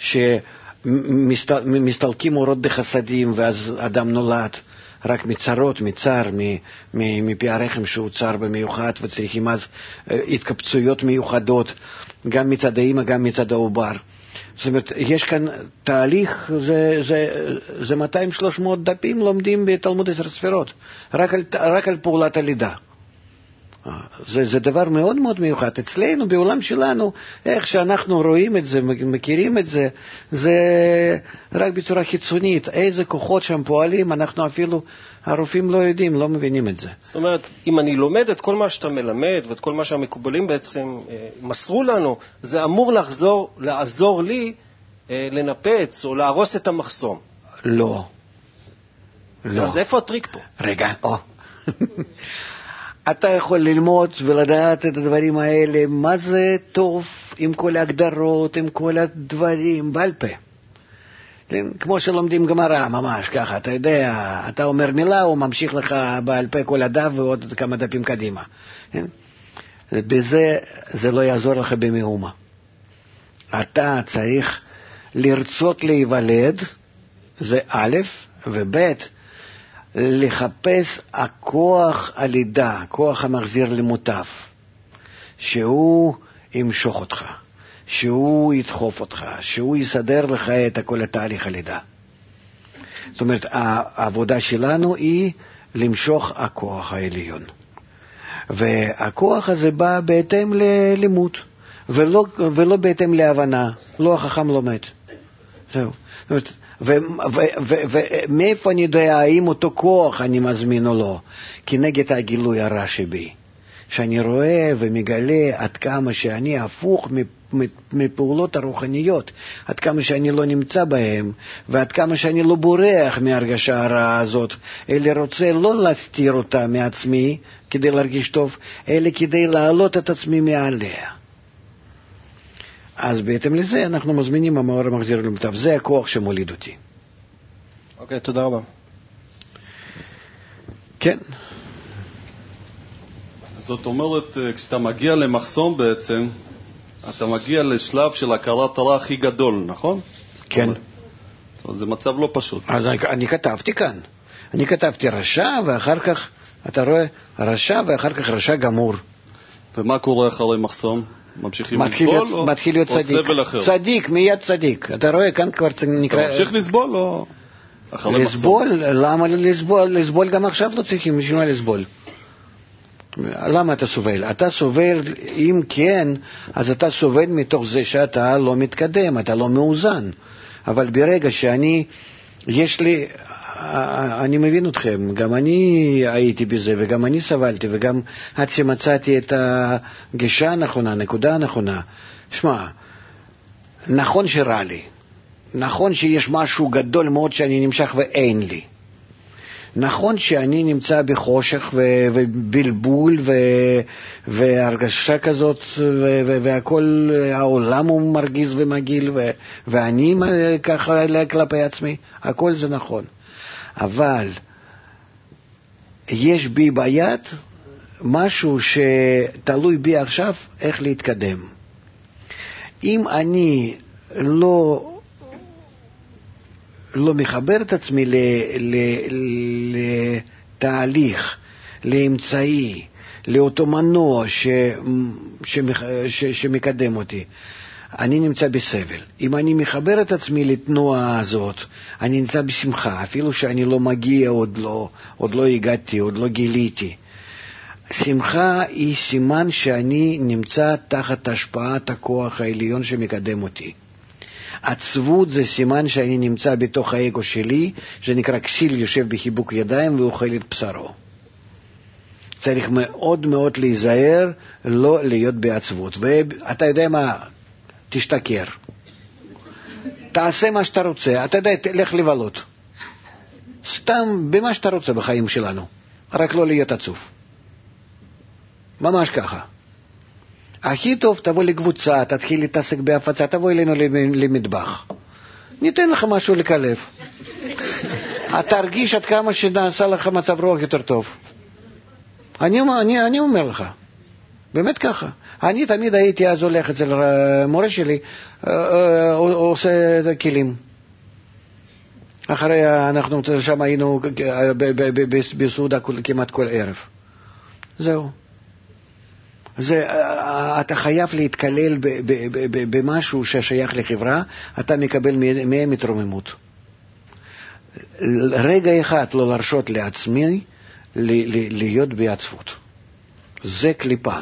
מסתלקים אורות בחסדים, ואז אדם נולד, רק מצרות, מצער, מפי הרחם שהוא צער במיוחד, וצריכים אז התקפצויות מיוחדות, גם מצד האמא, גם מצד העובר. זאת אומרת, יש כאן תהליך, זה 200-300 דפים לומדים בתלמוד 10 ספירות, רק על פעולת הלידה. זה דבר מאוד מאוד מיוחד. אצלנו, בעולם שלנו, איך שאנחנו רואים את זה, מכירים את זה, זה רק בצורה חיצונית. איזה כוחות שם פועלים, אנחנו אפילו, הרופאים לא יודעים, לא מבינים את זה. זאת אומרת, אם אני לומד את כל מה שאתה מלמד, ואת כל מה שהמקובלים בעצם מסרו לנו, זה אמור לעזור לי לנפץ או להרוס את המחסום. לא. אז איפה הטריק פה? רגע, אתה יכול ללמוד ולדעת את הדברים האלה, מה זה טוב עם כל ההגדרות, עם כל הדברים, בעל פה. כמו שלומדים גמרא, ממש ככה, אתה יודע, אתה אומר מילה, הוא ממשיך לך בעל פה כל הדף ועוד כמה דפים קדימה. בזה זה לא יעזור לך במאומה. אתה צריך לרצות להיוולד, זה א', וב', לחפש הכוח הלידה, כוח המחזיר למוטב, שהוא ימשוך אותך, שהוא ידחוף אותך, שהוא יסדר לך את כל התהליך הלידה. זאת אומרת, העבודה שלנו היא למשוך הכוח העליון. והכוח הזה בא בהתאם ללימוד, ולא בהתאם להבנה, לא החכם לומד. זהו. זאת אומרת, ומאיפה אני יודע האם אותו כוח אני מזמין או לא? כנגד הגילוי הרע שבי, שאני רואה ומגלה עד כמה שאני הפוך מפעולות הרוחניות, עד כמה שאני לא נמצא בהם, ועד כמה שאני לא בורח מהרגשה הרעה הזאת, אלא רוצה לא להסתיר אותה מעצמי כדי להרגיש טוב, אלא כדי להעלות את עצמי מעליה. אז בהתאם לזה אנחנו מזמינים המאור המחזיר למוטב. זה הכוח שמוליד אותי. אוקיי, תודה רבה. כן. זאת אומרת, כשאתה מגיע למחסום בעצם, אתה מגיע לשלב של הכרת הרע הכי גדול, נכון? כן. זה מצב לא פשוט. אז אני כתבתי כאן. אני כתבתי רשע, ואחר כך, אתה רואה, רשע, ואחר כך רשע גמור. ומה קורה אחרי מחסום? ממשיכים לסבול מתחיל להיות צדיק. או סבל אחר? צדיק, מיד צדיק. אתה רואה, כאן כבר נקרא... אתה ממשיך לסבול או אחרי מחסום? לסבול? למה לסבול גם עכשיו לא צריכים? בשביל מה לסבול? למה אתה סובל? אתה סובל, אם כן, אז אתה סובל מתוך זה שאתה לא מתקדם, אתה לא מאוזן. אבל ברגע יש לי, אני מבין אתכם, גם אני הייתי בזה, וגם אני סבלתי, וגם עד שמצאתי את הגישה הנכונה, הנקודה הנכונה. שמע, נכון שרע לי, נכון שיש משהו גדול מאוד שאני נמשך ואין לי. נכון שאני נמצא בחושך ובלבול והרגשה כזאת, והכל, העולם הוא מרגיז ומגיל, ואני ככה כלפי עצמי, הכל זה נכון. אבל יש בי ביד משהו שתלוי בי עכשיו איך להתקדם. אם אני לא מחבר את עצמי לתהליך, לאמצעי, לאותו מנוע שמקדם אותי, אני נמצא בסבל. אם אני מחבר את עצמי לתנועה הזאת, אני נמצא בשמחה, אפילו שאני לא מגיע, עוד לא הגעתי, עוד לא גיליתי. שמחה היא סימן שאני נמצא תחת השפעת הכוח העליון שמקדם אותי. עצבות זה סימן שאני נמצא בתוך האגו שלי, שנקרא כסיל יושב בחיבוק ידיים ואוכל את בשרו. צריך מאוד מאוד להיזהר לא להיות בעצבות. ואתה יודע מה? תשתכר. תעשה מה שאתה רוצה. אתה יודע, תלך לבלות. סתם במה שאתה רוצה בחיים שלנו. רק לא להיות עצוב. ממש ככה. הכי טוב, תבוא לקבוצה, תתחיל להתעסק בהפצה, תבוא אלינו למטבח. ניתן לך משהו לקלף. תרגיש עד כמה שנעשה לך מצב רוח יותר טוב. אני אומר לך, באמת ככה. אני תמיד הייתי אז הולך אצל מורה שלי, עושה כלים. אחרי אנחנו שם היינו בסעודה כמעט כל ערב. זהו. אתה חייב להתקלל במשהו ששייך לחברה, אתה מקבל מהם התרוממות. רגע אחד לא להרשות לעצמי להיות בעצבות. זה קליפה.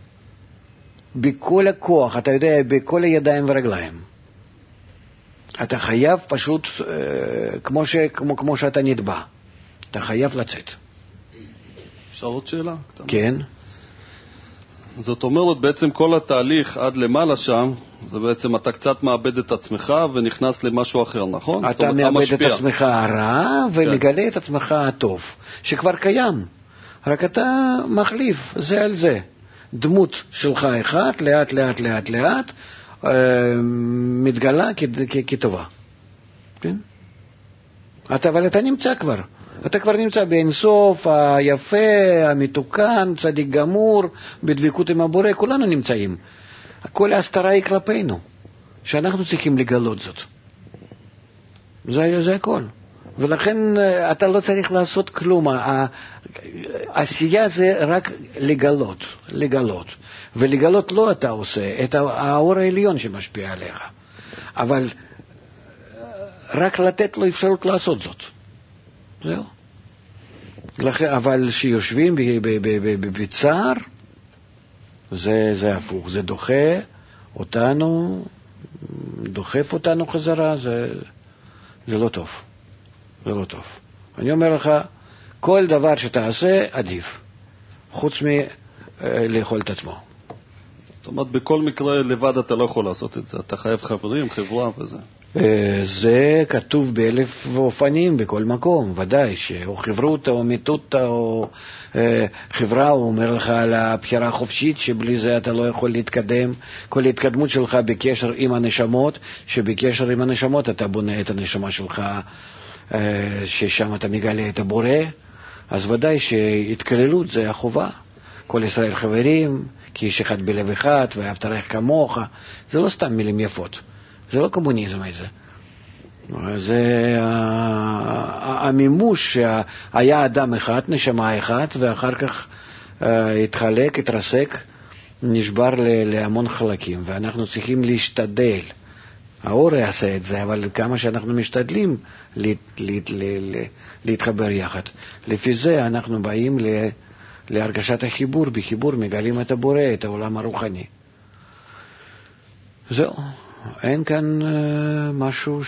בכל הכוח, אתה יודע, בכל הידיים ורגליים. אתה חייב פשוט, כמו שאתה נדבע. אתה חייב לצאת. אפשר עוד שאלה? כן. זאת אומרת, בעצם כל התהליך עד למעלה שם, זה בעצם אתה קצת מאבד את עצמך ונכנס למשהו אחר, נכון? אתה מאבד את עצמך הרע ומגלה את עצמך הטוב, שכבר קיים. רק אתה מחליף זה על זה. דמות שלך אחת, לאט לאט לאט לאט, מתגלה כטובה. כן? אבל אתה נמצא כבר. אתה כבר נמצא באינסוף, היפה, המתוקן, צדיק גמור, בדבקות עם הבורא, כולנו נמצאים. כל ההסתרה היא כלפינו, שאנחנו צריכים לגלות זאת. זה הכל. ולכן אתה לא צריך לעשות כלום. העשייה זה רק לגלות. ולגלות לא אתה עושה, את האור העליון שמשפיע עליך. אבל רק לתת לו אפשרות לעשות זאת. זהו. אבל שיושבים בצער, זה הפוך, זה דוחף אותנו חזרה, זה לא טוב. זה לא טוב. אני אומר לך, כל דבר שתעשה עדיף, חוץ מלאכול את עצמו. זאת אומרת, בכל מקרה לבד אתה לא יכול לעשות את זה, אתה חייב חברים, חברה וזה. זה כתוב באלף אופנים בכל מקום, ודאי, או חברות או מיתות או חברה, הוא אומר לך על הבחירה החופשית, שבלי זה אתה לא יכול להתקדם. כל התקדמות שלך בקשר עם הנשמות, שבקשר עם הנשמות אתה בונה את הנשמה שלך, ששם אתה מגלה את הבורא. אז ודאי שהתקללות זה החובה. כל ישראל חברים, כי איש אחד בלב אחד, ואהבת רעך כמוך. זה לא סתם מילים יפות. זה לא קומוניזם איזה. זה המימוש שהיה אדם אחד, נשמה אחת, ואחר כך התחלק, התרסק, נשבר להמון חלקים, ואנחנו צריכים להשתדל. האור יעשה את זה, אבל כמה שאנחנו משתדלים להתחבר יחד. לפי זה אנחנו באים להרגשת החיבור, בחיבור מגלים את הבורא, את העולם הרוחני. זהו, אין כאן משהו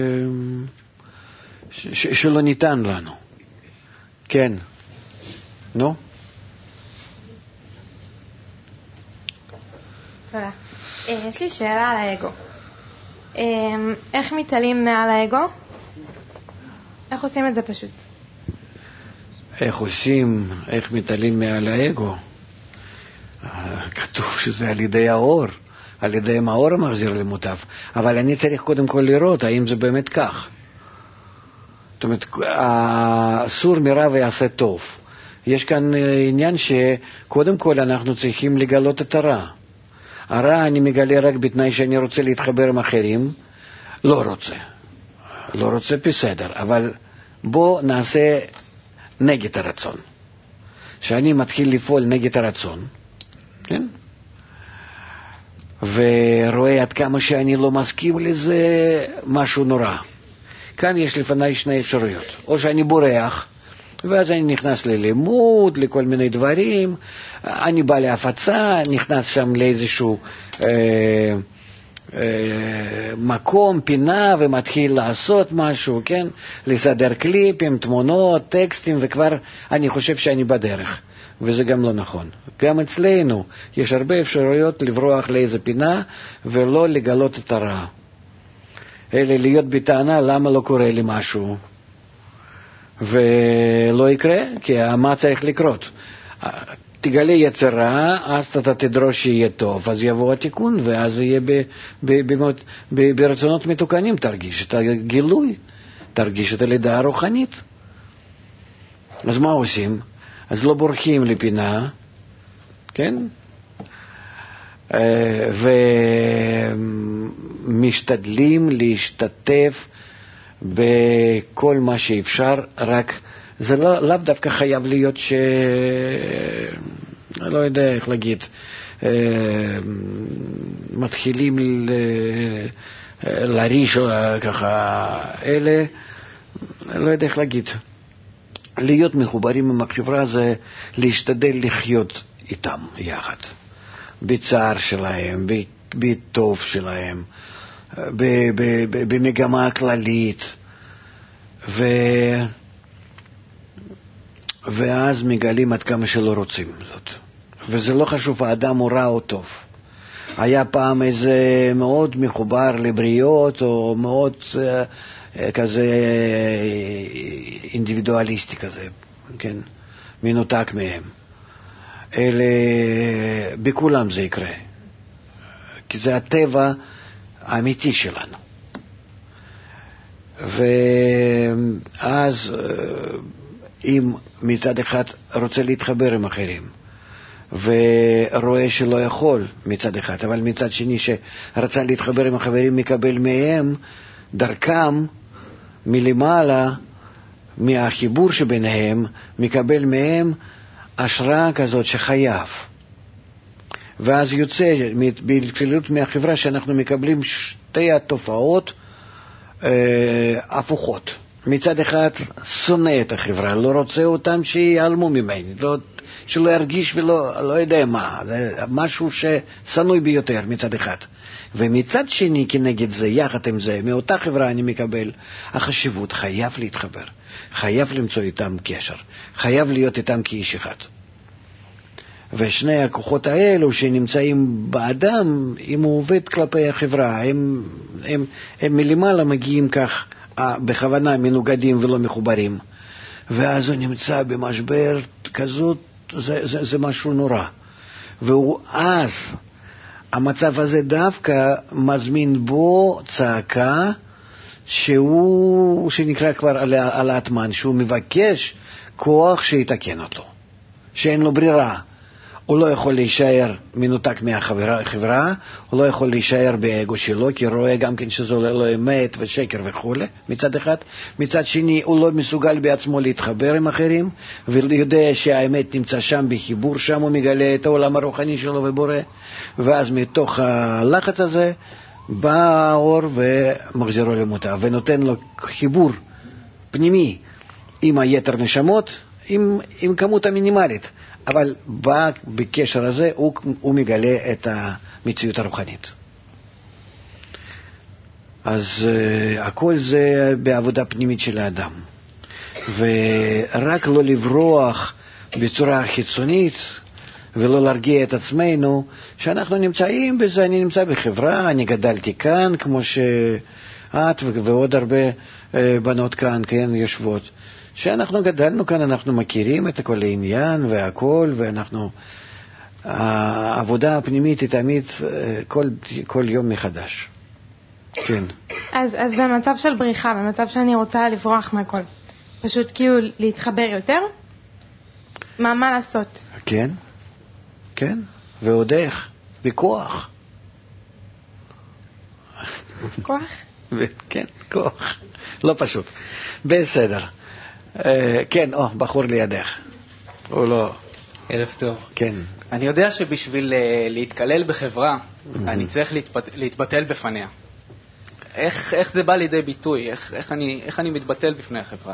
שלא ניתן לנו. כן, נו? תודה. יש לי שאלה על האגו. איך מתעלים מעל האגו? איך עושים את זה פשוט? איך מתעלים מעל האגו? כתוב שזה על ידי האור, על ידי האור המחזיר למוטב. אבל אני צריך קודם כל לראות האם זה באמת כך. זאת אומרת, אסור מרע ויעשה טוב. יש כאן עניין שקודם כל אנחנו צריכים לגלות את הרע. הרע אני מגלה רק בתנאי שאני רוצה להתחבר עם אחרים. לא רוצה בסדר, אבל בוא נעשה נגד הרצון. שאני מתחיל לפעול נגד הרצון, כן? ורואה עד כמה שאני לא מסכים לזה, משהו נורא. כאן יש לפני שני אפשרויות. או שאני בורח, ואז אני נכנס ללימוד, לכל מיני דברים, אני בא להפצה, נכנס שם לאיזשהו מקום, פינה, ומתחיל לעשות משהו, כן? לסדר קליפים, תמונות, טקסטים, וכבר אני חושב שאני בדרך. וזה גם לא נכון. גם אצלנו יש הרבה אפשרויות לברוח לאיזה פינה, ולא לגלות את הרע. אלא להיות בטענה למה לא קורה לי משהו. ולא יקרה, כי מה צריך לקרות? תגלה יצר רע, אז אתה תדרוש שיהיה טוב, אז יבוא התיקון, ואז יהיה ברצונות מתוקנים, תרגיש את הגילוי, תרגיש את הלידה הרוחנית. אז מה עושים? אז לא בורחים לפינה, כן? ומשתדלים להשתתף בכל מה שאפשר, רק זה לאו דווקא חייב להיות לא יודע איך להגיד, מתחילים להריש ככה, אלה, לא יודע איך להגיד. להיות מחוברים עם החברה זה להשתדל לחיות איתם יחד, בצער שלהם, בטוב שלהם, במגמה הכללית, ואז מגלים עד כמה שלא רוצים זאת. וזה לא חשוב, האדם הוא רע או טוב. היה פעם איזה מאוד מחובר לבריות, או מאוד כזה אינדיבידואליסטי כזה, כן? מנותק מהם. אלה, בכולם זה יקרה. כי זה הטבע האמיתי שלנו. ואז אם מצד אחד רוצה להתחבר עם אחרים, ורואה שלא יכול מצד אחד, אבל מצד שני שרצה להתחבר עם החברים, מקבל מהם, דרכם, מלמעלה, מהחיבור שביניהם, מקבל מהם השראה כזאת שחייב. ואז יוצא בכללות מהחברה שאנחנו מקבלים שתי התופעות הפוכות. מצד אחד שונא את החברה, לא רוצה אותם שיעלמו ממני, שלא ירגיש ולא יודע מה, זה משהו ששנוי ביותר מצד אחד. ומצד שני כנגד זה, יחד עם זה, מאותה חברה אני מקבל החשיבות, חייב להתחבר, חייב למצוא איתם קשר, חייב להיות איתם כאיש אחד. ושני הכוחות האלו שנמצאים באדם, אם הוא עובד כלפי החברה, הם מלמעלה מגיעים כך, בכוונה מנוגדים ולא מחוברים, ואז הוא נמצא במשבר כזאת, זה משהו נורא. והוא אז, המצב הזה דווקא מזמין בו צעקה, שנקרא כבר על האטמן, שהוא מבקש כוח שיתקן אותו, שאין לו ברירה. הוא לא יכול להישאר מנותק מהחברה, הוא לא יכול להישאר באגו שלו, כי רואה גם כן שזה לא אמת ושקר וכו', מצד אחד. מצד שני, הוא לא מסוגל בעצמו להתחבר עם אחרים, ויודע שהאמת נמצא שם בחיבור, שם הוא מגלה את העולם הרוחני שלו ובורא, ואז מתוך הלחץ הזה בא האור ומחזירו למוטב, ונותן לו חיבור פנימי עם היתר נשמות, עם כמות המינימלית. אבל בקשר הזה הוא מגלה את המציאות הרוחנית. אז הכל זה בעבודה פנימית של האדם. ורק לא לברוח בצורה חיצונית ולא להרגיע את עצמנו שאנחנו נמצאים בזה, אני נמצא בחברה, אני גדלתי כאן כמו שאת ועוד הרבה בנות כאן, כן, יושבות. שאנחנו גדלנו כאן, אנחנו מכירים את כל העניין והכל, ואנחנו, העבודה הפנימית היא תמיד כל יום מחדש. כן. אז במצב של בריחה, במצב שאני רוצה לברוח מהכל, פשוט כאילו להתחבר יותר, מה לעשות? כן, כן, ועוד איך, בכוח. כוח? כן, כוח. לא פשוט. בסדר. כן, בחור לידך. הוא לא... ערב טוב. כן. אני יודע שבשביל להתקלל בחברה, אני צריך להתבטל בפניה. איך זה בא לידי ביטוי? איך אני מתבטל בפני החברה?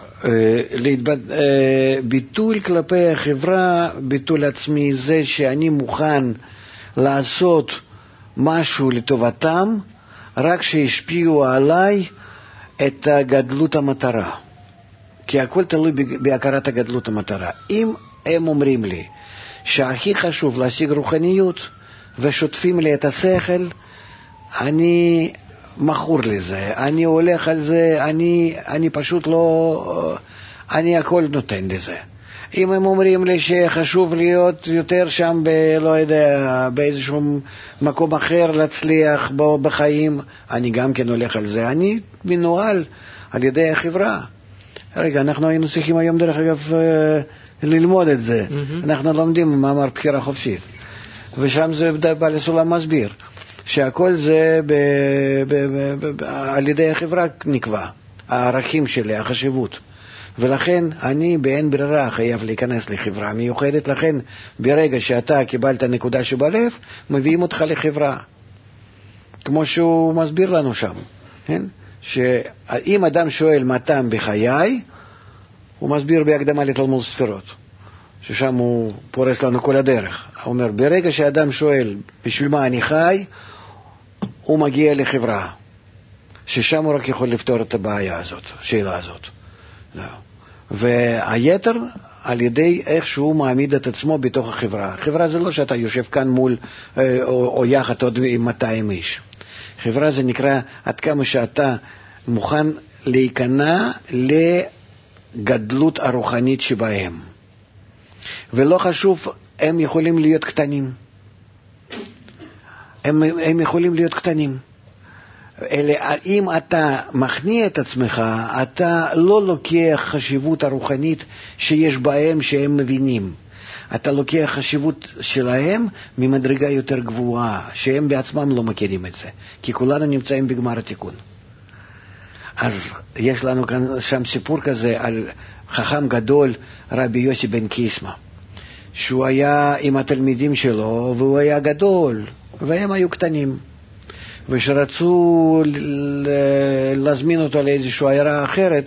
ביטול כלפי החברה, ביטול עצמי, זה שאני מוכן לעשות משהו לטובתם, רק שישפיעו עליי את גדלות המטרה. כי הכל תלוי בהכרת הגדלות המטרה. אם הם אומרים לי שהכי חשוב להשיג רוחניות ושוטפים לי את השכל, אני מכור לזה, אני הולך על זה, אני פשוט לא, אני הכל נותן לזה. אם הם אומרים לי שחשוב להיות יותר שם לא יודע, באיזשהו מקום אחר להצליח בחיים, אני גם כן הולך על זה. אני מנוהל על ידי החברה. רגע, אנחנו היינו צריכים היום דרך אגב ללמוד את זה. אנחנו לומדים מאמר בחירה חופשית. ושם זה בעל הסולם מסביר. שהכל זה על ידי החברה נקבע. הערכים שלי, החשיבות. ולכן אני באין ברירה חייב להיכנס לחברה מיוחדת. לכן ברגע שאתה קיבלת נקודה שבלב, מביאים אותך לחברה. כמו שהוא מסביר לנו שם. כן? שאם אדם שואל מה טעם בחיי, הוא מסביר בהקדמה לתלמוד ספירות, ששם הוא פורס לנו כל הדרך. הוא אומר, ברגע שאדם שואל בשביל מה אני חי, הוא מגיע לחברה, ששם הוא רק יכול לפתור את הבעיה הזאת, השאלה הזאת. והיתר על ידי איך שהוא מעמיד את עצמו בתוך החברה. חברה זה לא שאתה יושב כאן מול או יחד עוד עם 200 איש. חברה זה נקרא עד כמה שאתה מוכן להיכנע לגדלות הרוחנית שבהם. ולא חשוב, הם יכולים להיות קטנים. הם יכולים להיות קטנים. אלא אם אתה מכניע את עצמך, אתה לא לוקח חשיבות הרוחנית שיש בהם שהם מבינים. אתה לוקח חשיבות שלהם ממדרגה יותר גבוהה, שהם בעצמם לא מכירים את זה. כי כולנו נמצאים בגמר התיקון. אז יש לנו כאן שם סיפור כזה על חכם גדול, רבי יוסי בן קיסמא, שהוא היה עם התלמידים שלו, והוא היה גדול, והם היו קטנים. ושרצו להזמין אותו לאיזושהי עיירה אחרת,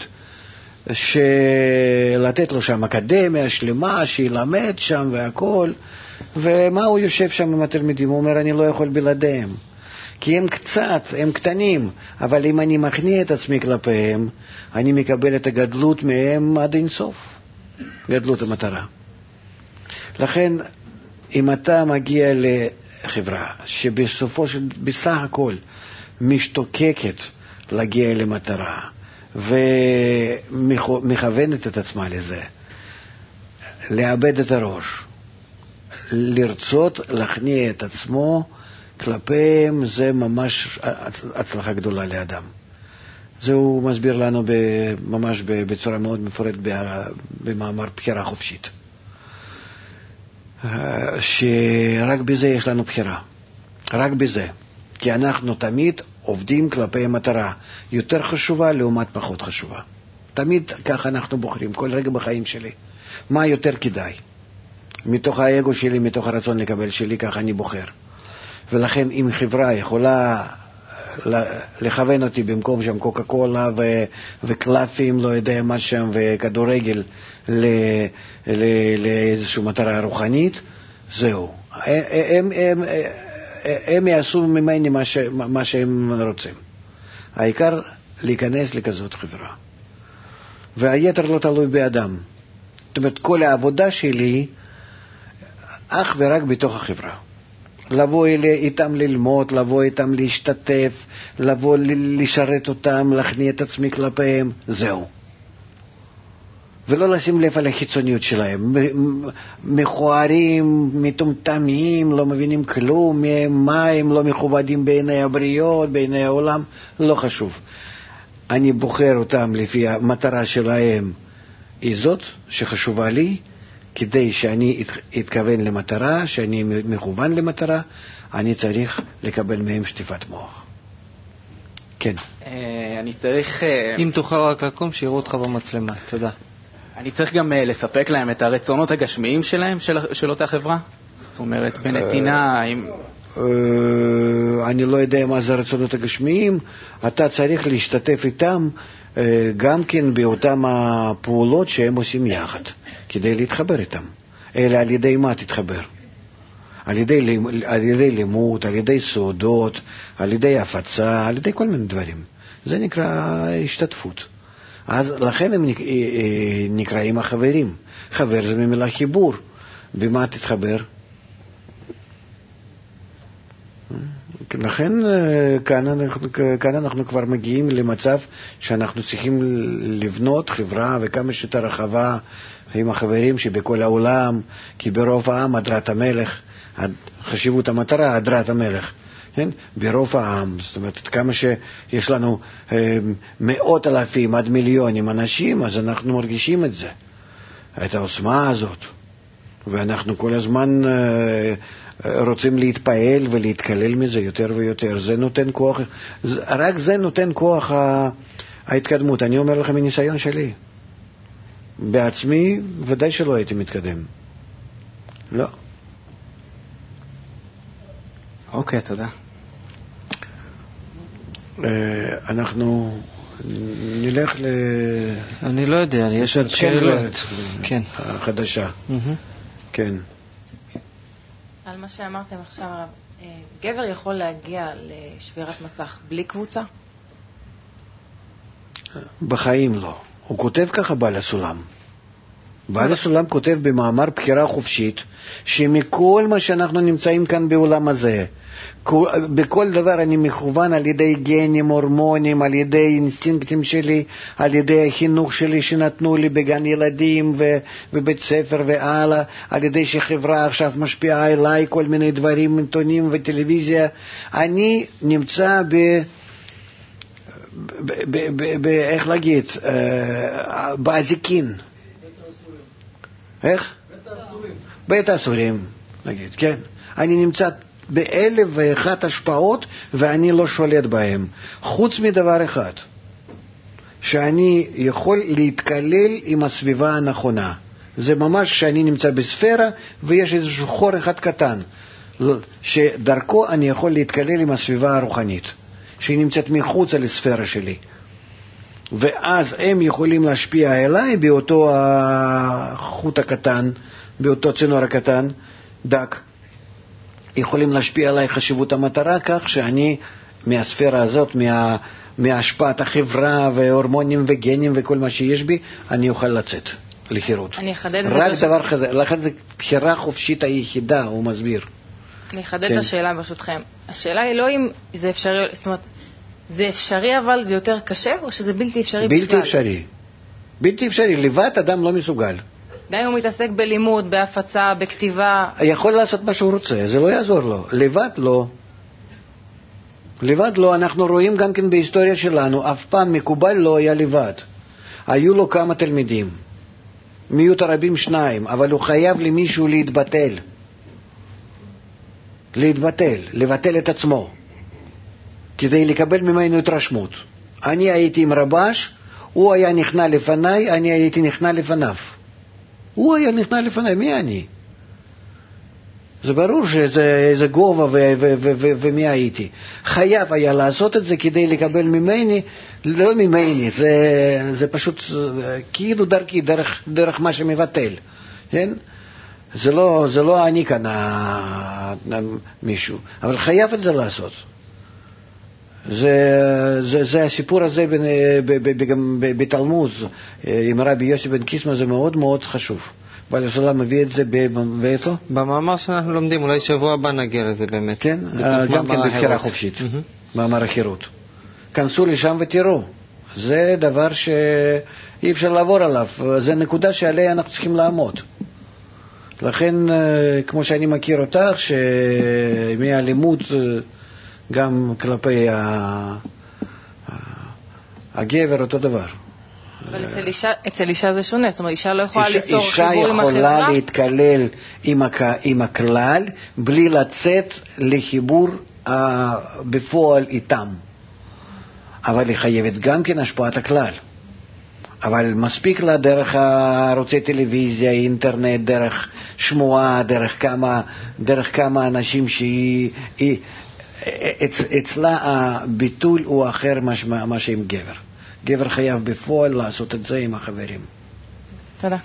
לתת לו שם אקדמיה שלמה, שילמד שם והכל. ומה הוא יושב שם עם התלמידים? הוא אומר, אני לא יכול בלעדיהם. כי הם קצת, הם קטנים, אבל אם אני מכניע את עצמי כלפיהם, אני מקבל את הגדלות מהם עד אינסוף. גדלות המטרה. לכן, אם אתה מגיע לחברה שבסופו של, בסך הכל, משתוקקת להגיע למטרה, ומכוונת את עצמה לזה, לאבד את הראש, לרצות להכניע את עצמו כלפיהם, זה ממש הצלחה גדולה לאדם. זה הוא מסביר לנו ממש בצורה מאוד מפורטת במאמר בחירה חופשית. שרק בזה יש לנו בחירה. רק בזה. כי אנחנו תמיד עובדים כלפי המטרה. יותר חשובה לעומת פחות חשובה. תמיד ככה אנחנו בוחרים, כל רגע בחיים שלי. מה יותר כדאי? מתוך האגו שלי, מתוך הרצון לקבל שלי, ככה אני בוחר. ולכן אם חברה יכולה לכוון אותי במקום שם קוקה קולה וקלפים, לא יודע מה שם, וכדורגל לאיזושהי מטרה רוחנית, זהו. הם יעשו ממני מה שהם רוצים. העיקר להיכנס לכזאת חברה. והיתר לא תלוי באדם. זאת אומרת, כל העבודה שלי אך ורק בתוך החברה. לבוא איתם ללמוד, לבוא איתם להשתתף, לבוא לשרת אותם, להכניע את עצמי כלפיהם, זהו. ולא לשים לב על החיצוניות שלהם. מכוערים, מטומטמים, לא מבינים כלום, מה הם לא מכובדים בעיני הבריות, בעיני העולם, לא חשוב. אני בוחר אותם לפי המטרה שלהם, היא זאת שחשובה לי, כדי שאני אתכוון למטרה, שאני מכוון למטרה, אני צריך לקבל מהם שטיפת מוח. כן. אני צריך... אם תוכל רק לקום, שיראו אותך במצלמה. תודה. אני צריך גם לספק להם את הרצונות הגשמיים שלהם, של אותה חברה? זאת אומרת, בנתינה... אני לא יודע מה זה הרצונות הגשמיים. אתה צריך להשתתף איתם גם כן באותם הפעולות שהם עושים יחד, כדי להתחבר איתם. אלא על ידי מה תתחבר? על ידי לימוד, על ידי סעודות, על ידי הפצה, על ידי כל מיני דברים. זה נקרא השתתפות. אז לכן הם נקראים החברים. חבר זה ממילה חיבור. במה תתחבר? לכן כאן אנחנו כבר מגיעים למצב שאנחנו צריכים לבנות חברה וכמה שיותר רחבה עם החברים שבכל העולם, כי ברוב העם הדרת המלך, חשיבות המטרה הדרת המלך, כן? ברוב העם, זאת אומרת כמה שיש לנו מאות אלפים עד מיליונים אנשים, אז אנחנו מרגישים את זה, את העוצמה הזאת, ואנחנו כל הזמן רוצים להתפעל ולהתקלל מזה יותר ויותר. זה נותן כוח, רק זה נותן כוח ההתקדמות. אני אומר לכם מניסיון שלי, בעצמי ודאי שלא הייתי מתקדם. לא. אוקיי, תודה. אנחנו נלך אני לא יודע, יש עוד שאלות. כן. החדשה. כן. על מה שאמרתם עכשיו, גבר יכול להגיע לשבירת מסך בלי קבוצה? בחיים לא. הוא כותב ככה בעל הסולם. בעל הסולם כותב במאמר בחירה חופשית, שמכל מה שאנחנו נמצאים כאן בעולם הזה, בכל דבר אני מכוון על ידי גנים, הורמונים, על ידי אינסטינקטים שלי, על ידי החינוך שלי שנתנו לי בגן ילדים ובית ספר והלאה, על ידי שחברה עכשיו משפיעה עליי, כל מיני דברים, עיתונים וטלוויזיה. אני נמצא איך להגיד, באזיקין. איך? בית האסורים, נגיד, כן. אני נמצא באלף ואחת השפעות ואני לא שולט בהם, חוץ מדבר אחד, שאני יכול להתקלל עם הסביבה הנכונה. זה ממש שאני נמצא בספירה ויש איזשהו חור אחד קטן שדרכו אני יכול להתקלל עם הסביבה הרוחנית שהיא נמצאת מחוץ לספירה שלי, ואז הם יכולים להשפיע אליי באותו החוט הקטן, באותו צינור הקטן דק, יכולים להשפיע עליי חשיבות המטרה, כך שאני מהספירה הזאת, מהשפעת החברה וההורמונים וגנים וכל מה שיש בי, אני אוכל לצאת לחירות. אני אחדד רק דבר כזה, לכן זה בחירה חופשית היחידה, הוא מסביר. אני אחדד את השאלה ברשותכם. השאלה היא לא אם זה אפשרי, זאת אומרת, זה אפשרי אבל זה יותר קשה, או שזה בלתי אפשרי בכלל? בלתי אפשרי. בלתי אפשרי, לבד אדם לא מסוגל. גם אם הוא מתעסק בלימוד, בהפצה, בכתיבה. יכול לעשות מה שהוא רוצה, זה לא יעזור לו. לבד לא. לבד לא. אנחנו רואים גם כן בהיסטוריה שלנו, אף פעם מקובל לא היה לבד. היו לו כמה תלמידים. מיעוט הרבים 2, אבל הוא חייב למישהו להתבטל. לבטל את עצמו, כדי לקבל ממנו התרשמות. אני הייתי עם רבש, הוא היה נכנע לפניי, אני הייתי נכנע לפניו. הוא היה נכנע לפניי, מי אני? זה ברור שזה גובה ומי הייתי. חייב היה לעשות את זה כדי לקבל ממני, לא ממני, זה פשוט כאילו דרכי, דרך מה שמבטל. כן? זה לא אני כאן מישהו, אבל חייב את זה לעשות. זה הסיפור הזה בתלמוד עם רבי יוסי בן קיסמא, זה מאוד מאוד חשוב. בעל הסולם מביא את זה באיפה? במאמר שאנחנו לומדים, אולי שבוע הבא נגיע לזה באמת. כן, גם כן בבחירה חופשית, מאמר החירות. כנסו לשם ותראו, זה דבר שאי אפשר לעבור עליו, זה נקודה שעליה אנחנו צריכים לעמוד. לכן, כמו שאני מכיר אותך, שמהלימוד גם כלפי הגבר אותו דבר. אבל אצל אישה זה שונה, זאת אומרת, אישה לא יכולה ליצור חיבור עם החברה. אישה יכולה להתקלל עם הכלל בלי לצאת לחיבור בפועל איתם. אבל היא חייבת גם כן השפעת הכלל. אבל מספיק לה דרך ערוצי טלוויזיה, אינטרנט, דרך שמועה, דרך כמה אנשים שהיא... אצלה הביטול הוא אחר מה שעם גבר. גבר חייב בפועל לעשות את זה עם החברים. תודה.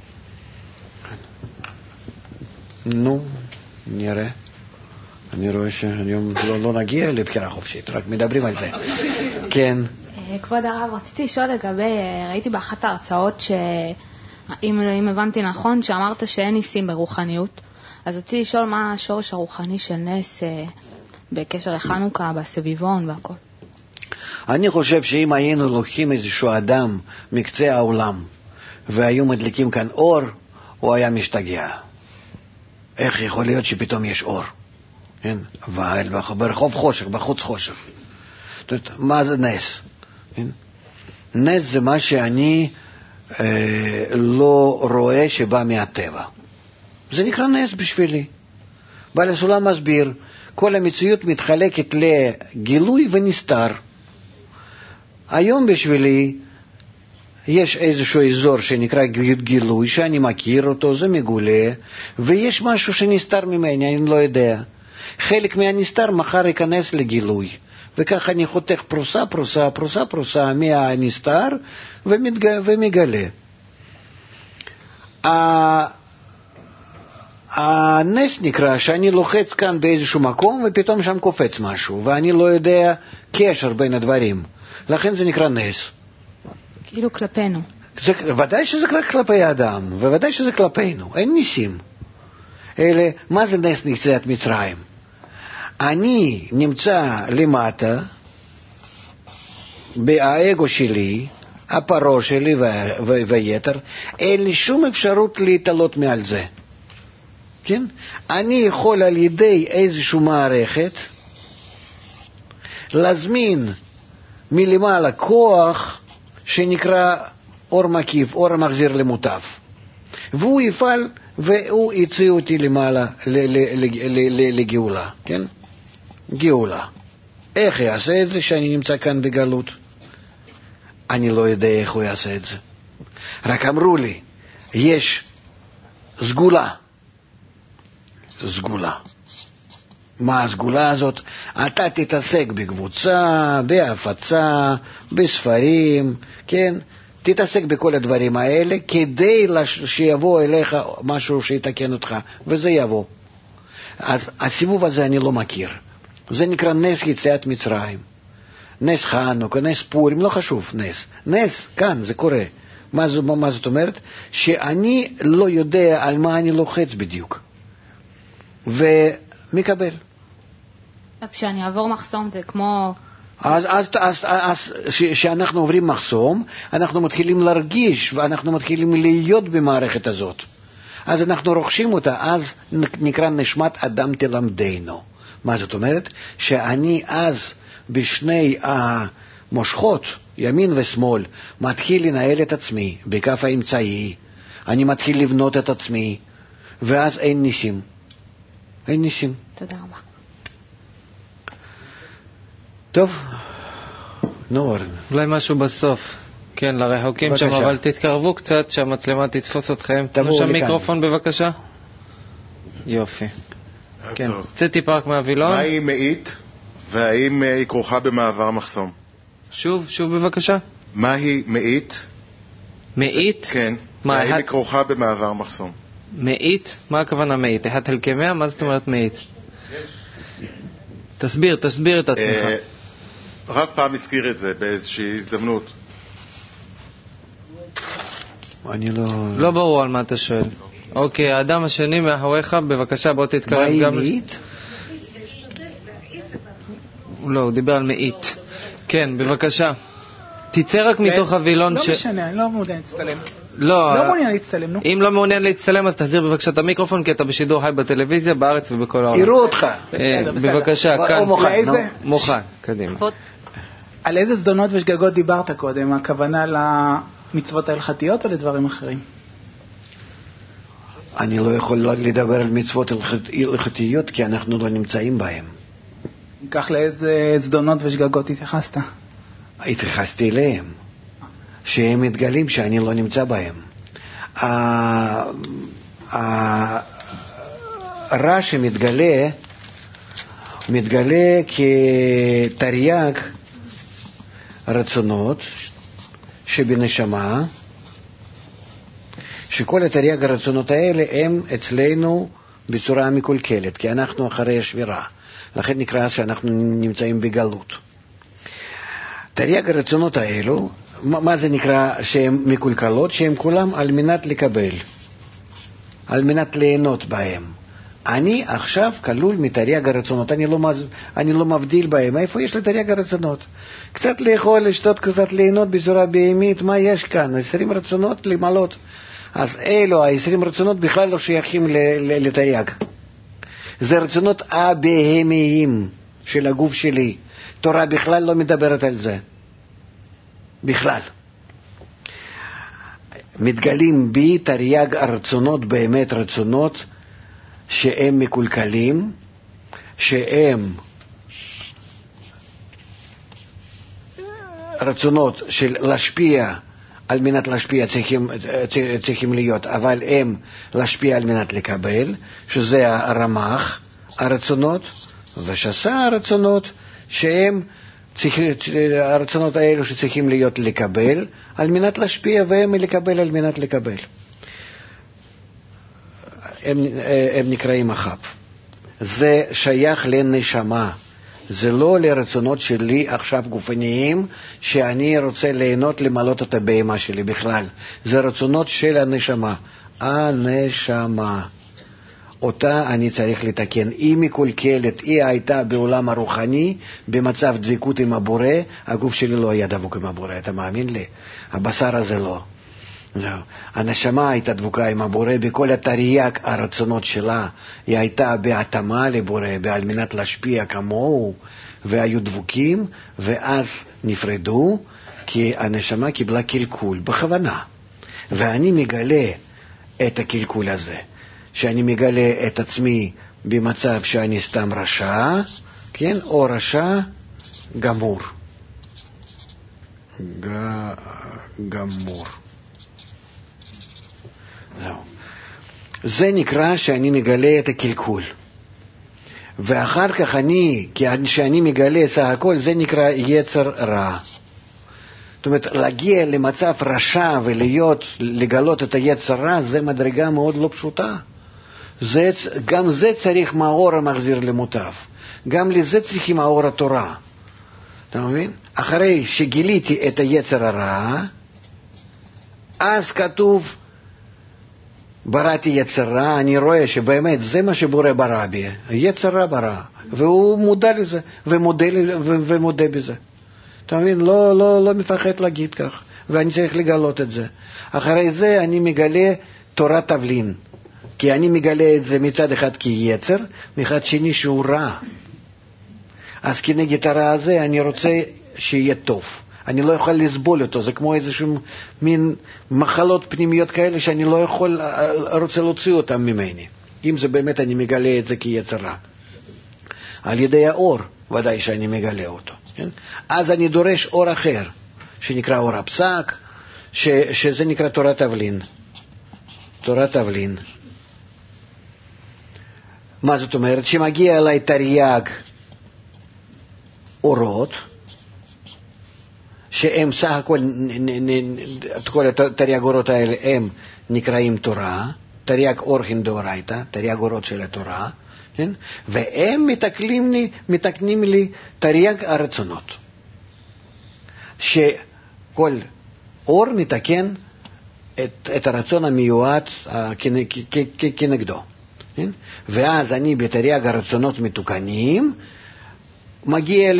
נו, נראה. אני רואה שהיום לא נגיע לבחירה חופשית, רק מדברים על זה. כן. כבוד הרב, רציתי לשאול לגבי, ראיתי באחת ההרצאות אם הבנתי נכון, שאמרת שאין ניסים ברוחניות, אז רציתי לשאול מה השורש הרוחני של נס בקשר לחנוכה, בסביבון והכל. אני חושב שאם היינו לוקחים איזשהו אדם מקצה העולם והיו מדליקים כאן אור, הוא היה משתגע. איך יכול להיות שפתאום יש אור? כן? ברחוב חושך, בחוץ חושך. זאת אומרת, מה זה נס? כן? נס זה מה שאני לא רואה שבא מהטבע. זה נקרא נס בשבילי. בעל הסולם מסביר, כל המציאות מתחלקת לגילוי ונסתר. היום בשבילי יש איזשהו אזור שנקרא גילוי, שאני מכיר אותו, זה מגולה, ויש משהו שנסתר ממני, אני לא יודע. חלק מהנסתר מחר ייכנס לגילוי, וכך אני חותך פרוסה מהנסתר ומגלה. הנס נקרא שאני לוחץ כאן באיזשהו מקום ופתאום שם קופץ משהו, ואני לא יודע קשר בין הדברים. לכן זה נקרא נס. כאילו כלפינו. ודאי שזה כלפי האדם, וודאי שזה כלפינו. אין ניסים. אלה, מה זה נס יציאת מצרים? אני נמצא למטה, באגו שלי, הפרו שלי ויתר, אין לי שום אפשרות להתעלות מעל זה. כן? אני יכול על ידי איזושהי מערכת להזמין מלמעלה כוח שנקרא אור מקיף, אור המחזיר למוטב. והוא יפעל והוא יציא אותי למעלה לגאולה. כן? גאולה. איך יעשה את זה שאני נמצא כאן בגלות? אני לא יודע איך הוא יעשה את זה. רק אמרו לי, יש סגולה. סגולה. מה הסגולה הזאת? אתה תתעסק בקבוצה, בהפצה, בספרים, כן? תתעסק בכל הדברים האלה כדי שיבוא אליך משהו שיתקן אותך, וזה יבוא. אז הסיבוב הזה אני לא מכיר. זה נקרא נס יציאת מצרים. נס חנוכה, נס פורים, לא חשוב, נס. נס, כאן, זה קורה. מה זאת אומרת? שאני לא יודע על מה אני לוחץ בדיוק. ומקבל. כשאני אעבור מחסום זה כמו... אז כשאנחנו עוברים מחסום, אנחנו מתחילים להרגיש, ואנחנו מתחילים להיות במערכת הזאת. אז אנחנו רוכשים אותה, אז נקרא נשמת אדם תלמדנו. מה זאת אומרת? שאני אז בשני המושכות, ימין ושמאל, מתחיל לנהל את עצמי בכף האמצעי, אני מתחיל לבנות את עצמי, ואז אין ניסים. אין ניסים. תודה רבה. טוב, נור. אולי משהו בסוף. כן, לרחוקים שם, אבל תתקרבו קצת, שהמצלמה תתפוס אתכם. תנו שם מיקרופון בבקשה. יופי. כן, צא טיפה רק מהווילון. מה היא מאית, והאם היא כרוכה במעבר מחסום? שוב בבקשה. מה היא מאית? מאית? כן. והאם היא כרוכה במעבר מחסום? מאית? מה הכוונה מאית? 1 חלקי 100? מה זאת אומרת מאית? תסביר את עצמך. רק פעם הזכיר את זה באיזושהי הזדמנות. אני לא ברור על מה אתה שואל. אוקיי, האדם השני מאחוריך, בבקשה, בוא תתקרב גם. מה היא מאית? לא, הוא דיבר על מאית. כן, בבקשה. תצא רק מתוך הווילון לא משנה, אני לא מעוניין להצטלם. לא מעוניין להצטלם, נו. אם לא מעוניין להצטלם, אז תחזיר בבקשה את המיקרופון, כי אתה בשידור חי בטלוויזיה, בארץ ובכל העולם. יראו אותך. בבקשה, כאן. מוכן, קדימה. על איזה זדונות ושגגות דיברת קודם? הכוונה למצוות ההלכתיות או לדברים אחרים? אני לא יכול לדבר על מצוות הלכתיות, כי אנחנו לא נמצאים בהם. כך לאיזה זדונות ושגגות התייחסת? התייחסתי אליהם, שהם מתגלים שאני לא נמצא בהם. הרע שמתגלה, מתגלה כתרי"ג רצונות שבנשמה, שכל התרי"ג הרצונות האלה הם אצלנו בצורה מקולקלת, כי אנחנו אחרי השבירה. לכן נקרא שאנחנו נמצאים בגלות. תרי"ג הרצונות האלו, מה זה נקרא שהן מקולקלות? שהן כולם על מנת לקבל, על מנת ליהנות בהם. אני עכשיו כלול מתרי"ג הרצונות, אני לא מבדיל בהם. איפה יש לי תרי"ג הרצונות? קצת לאכול, לשתות, קצת ליהנות בצורה בהמית. מה יש כאן? 20 רצונות למלות. אז אלו, 20 רצונות בכלל לא שייכים לתרי"ג. זה רצונות הבהמיים של הגוף שלי. תורה בכלל לא מדברת על זה. בכלל. מתגלים בי תרי"ג הרצונות, באמת רצונות שהם מקולקלים, שהם רצונות של להשפיע, על מנת להשפיע צריכים להיות, אבל הם להשפיע על מנת לקבל, שזה הרמ"ח הרצונות, ושס"ה הרצונות, שהם הרצונות האלו שצריכים להיות לקבל על מנת להשפיע, והם לקבל על מנת לקבל. הם נקראים החב. זה שייך לנשמה, זה לא לרצונות שלי עכשיו גופניים שאני רוצה ליהנות למלות את הבהמה שלי בכלל. זה רצונות של הנשמה. הנשמה, אותה אני צריך לתקן. היא מקולקלת, היא הייתה בעולם הרוחני במצב דבקות עם הבורא. הגוף שלי לא היה דבוק עם הבורא, אתה מאמין לי? הבשר הזה לא. הנשמה הייתה דבוקה עם הבורא בכל התרי"ג הרצונות שלה. היא הייתה בהתאמה לבורא, על מנת להשפיע כמוהו, והיו דבוקים, ואז נפרדו, כי הנשמה קיבלה קלקול בכוונה. ואני מגלה את הקלקול הזה, שאני מגלה את עצמי במצב שאני סתם רשע, כן, או רשע גמור. גמור. זה נקרא שאני מגלה את הקלקול. ואחר כך כשאני מגלה סך הכל, זה נקרא יצר רע. זאת אומרת, להגיע למצב רשע לגלות את היצר רע, זה מדרגה מאוד לא פשוטה. גם זה צריך מאור המחזיר למוטב. גם לזה צריכים מאור התורה. אתה מבין? אחרי שגיליתי את היצר הרע, אז כתוב, בראתי יצר רע, אני רואה שבאמת זה מה שבורא ברא בי, יצר רע ברא, והוא מודע לזה, ומודה בזה. אתה מבין? לא מפחד להגיד כך, ואני צריך לגלות את זה. אחרי זה אני מגלה תורת תבלין, כי אני מגלה את זה מצד אחד כיצר, מצד שני שהוא רע. אז כנגד הרע הזה אני רוצה שיהיה טוב. אני לא יכול לסבול אותו, זה כמו איזשהו מין מחלות פנימיות כאלה שאני לא רוצה להוציא אותם ממני. אם זה באמת אני מגלה את זה כיצר רע. על ידי האור, ודאי שאני מגלה אותו. כן? אז אני דורש אור אחר, שנקרא אור הפסק, שזה נקרא תורת תבלין. תורת תבלין. מה זאת אומרת? שמגיע אליי תרי"ג אורות, שהם סך הכל, כל התרי"ג אורות האלה הם נקראים תורה, תרי"ג אורחין דאורייתא, תרי"ג אורות של התורה, כן? והם מתקנים לי תרי"ג הרצונות. שכל אור מתקן את הרצון המיועד כנגדו. כן? ואז אני בתרי"ג הרצונות מתוקנים, מגיע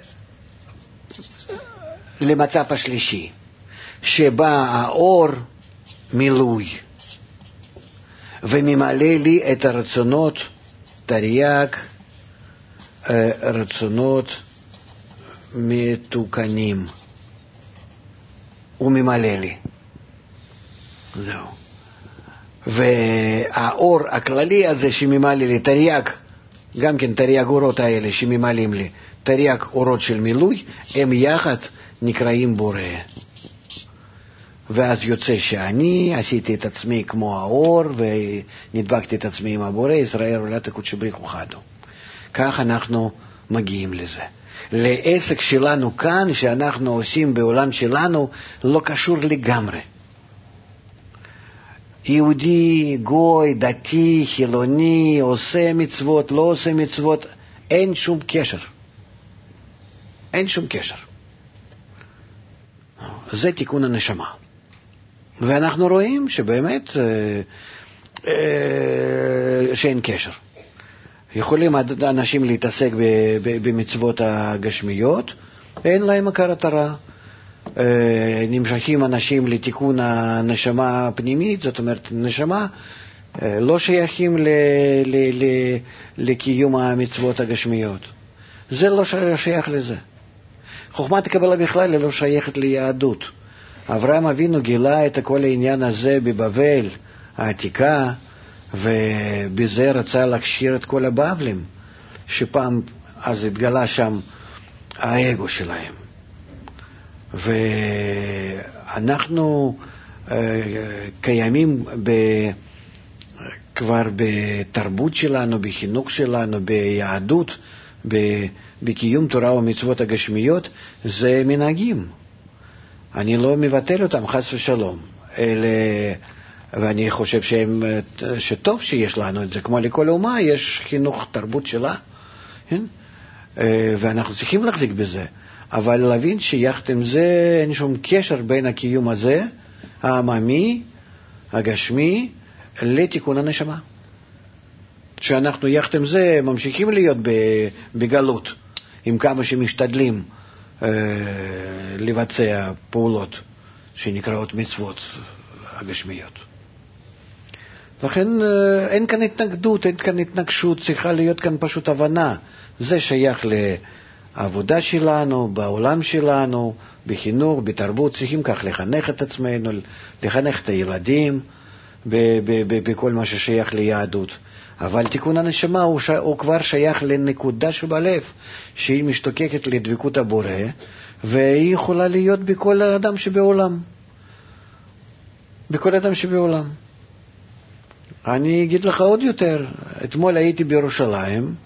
למצב השלישי, שבה האור מילוי, וממלא לי את הרצונות, תרי"ג רצונות מתוקנים. הוא ממלא לי. זהו. והאור הכללי הזה שממלא לי תרי"ג, גם כן תרי"ג אורות האלה שממלאים לי, תרי"ג אורות של מילוי, הם יחד נקראים בורא. ואז יוצא שאני עשיתי את עצמי כמו האור ונדבקתי את עצמי עם הבורא, ישראל עולת הקודש בריחו חדו. כך אנחנו מגיעים לזה. לעסק שלנו כאן, שאנחנו עושים בעולם שלנו, לא קשור לגמרי. יהודי, גוי, דתי, חילוני, עושה מצוות, לא עושה מצוות, אין שום קשר. אין שום קשר. זה תיקון הנשמה. ואנחנו רואים שבאמת שאין קשר. יכולים אנשים להתעסק במצוות הגשמיות, אין להם הכרת הרע. נמשכים אנשים לתיקון הנשמה הפנימית, זאת אומרת, נשמה לא שייכים לקיום המצוות הגשמיות. זה לא שייך לזה. חוכמת הקבלה בכלל לא שייכת ליהדות. אברהם אבינו גילה את כל העניין הזה בבבל העתיקה, ובזה רצה להכשיר את כל הבבלים, שפעם אז התגלה שם האגו שלהם. ואנחנו קיימים כבר בתרבות שלנו, בחינוך שלנו, ביהדות, בקיום תורה ומצוות הגשמיות, זה מנהגים. אני לא מבטל אותם, חס ושלום. ואני חושב שטוב שיש לנו את זה. כמו לכל אומה יש חינוך תרבות שלה, כן? ואנחנו צריכים להחזיק בזה. אבל להבין שיחד עם זה אין שום קשר בין הקיום הזה, העממי, הגשמי, לתיקון הנשמה. שאנחנו יחד עם זה ממשיכים להיות בגלות, עם כמה שמשתדלים לבצע פעולות שנקראות מצוות הגשמיות. לכן אין כאן התנגדות, אין כאן התנגשות, צריכה להיות כאן פשוט הבנה. זה שייך לעבודה שלנו, בעולם שלנו, בחינוך, בתרבות, צריכים כך לחנך את עצמנו, לחנך את הילדים בכל מה ששייך ליהדות. אבל תיקון הנשמה הוא כבר שייך לנקודה שבלב, שהיא משתוקקת לדבקות הבורא, והיא יכולה להיות בכל אדם שבעולם. בכל אדם שבעולם. אני אגיד לך עוד יותר, אתמול הייתי בירושלים,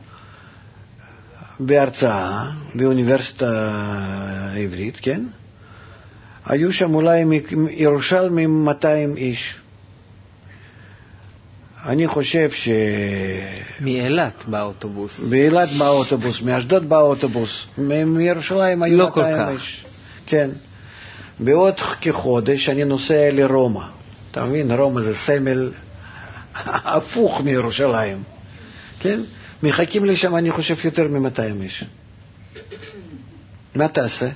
בהרצאה, באוניברסיטה העברית, כן? היו שם אולי ירושלמים 200 איש. אני חושב מאילת באוטובוס. באילת באוטובוס, מאשדוד באוטובוס, מירושלים היו 200 איש. כן. בעוד כחודש אני נוסע לרומא. אתה מבין, רומא זה סמל הפוך מירושלים. כן? מחכים לי שם, אני חושב, יותר מ-200 איש. מה תעשה?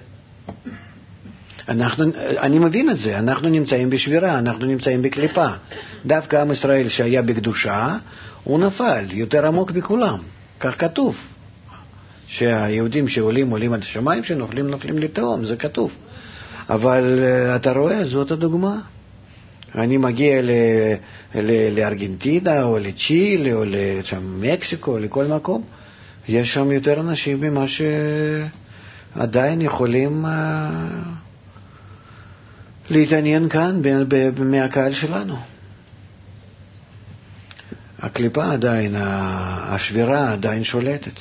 אני מבין את זה, אנחנו נמצאים בשבירה, אנחנו נמצאים בקליפה. דווקא עם ישראל שהיה בקדושה, הוא נפל יותר עמוק בכולם. כך כתוב. שהיהודים שעולים עד השמיים, שנופלים לתהום, זה כתוב. אבל אתה רואה, זאת הדוגמה. אני מגיע לארגנטינה או לצ'ילה או למקסיקו או לכל מקום, יש שם יותר אנשים ממה שעדיין יכולים להתעניין כאן מהקהל שלנו. הקליפה עדיין, השבירה עדיין שולטת.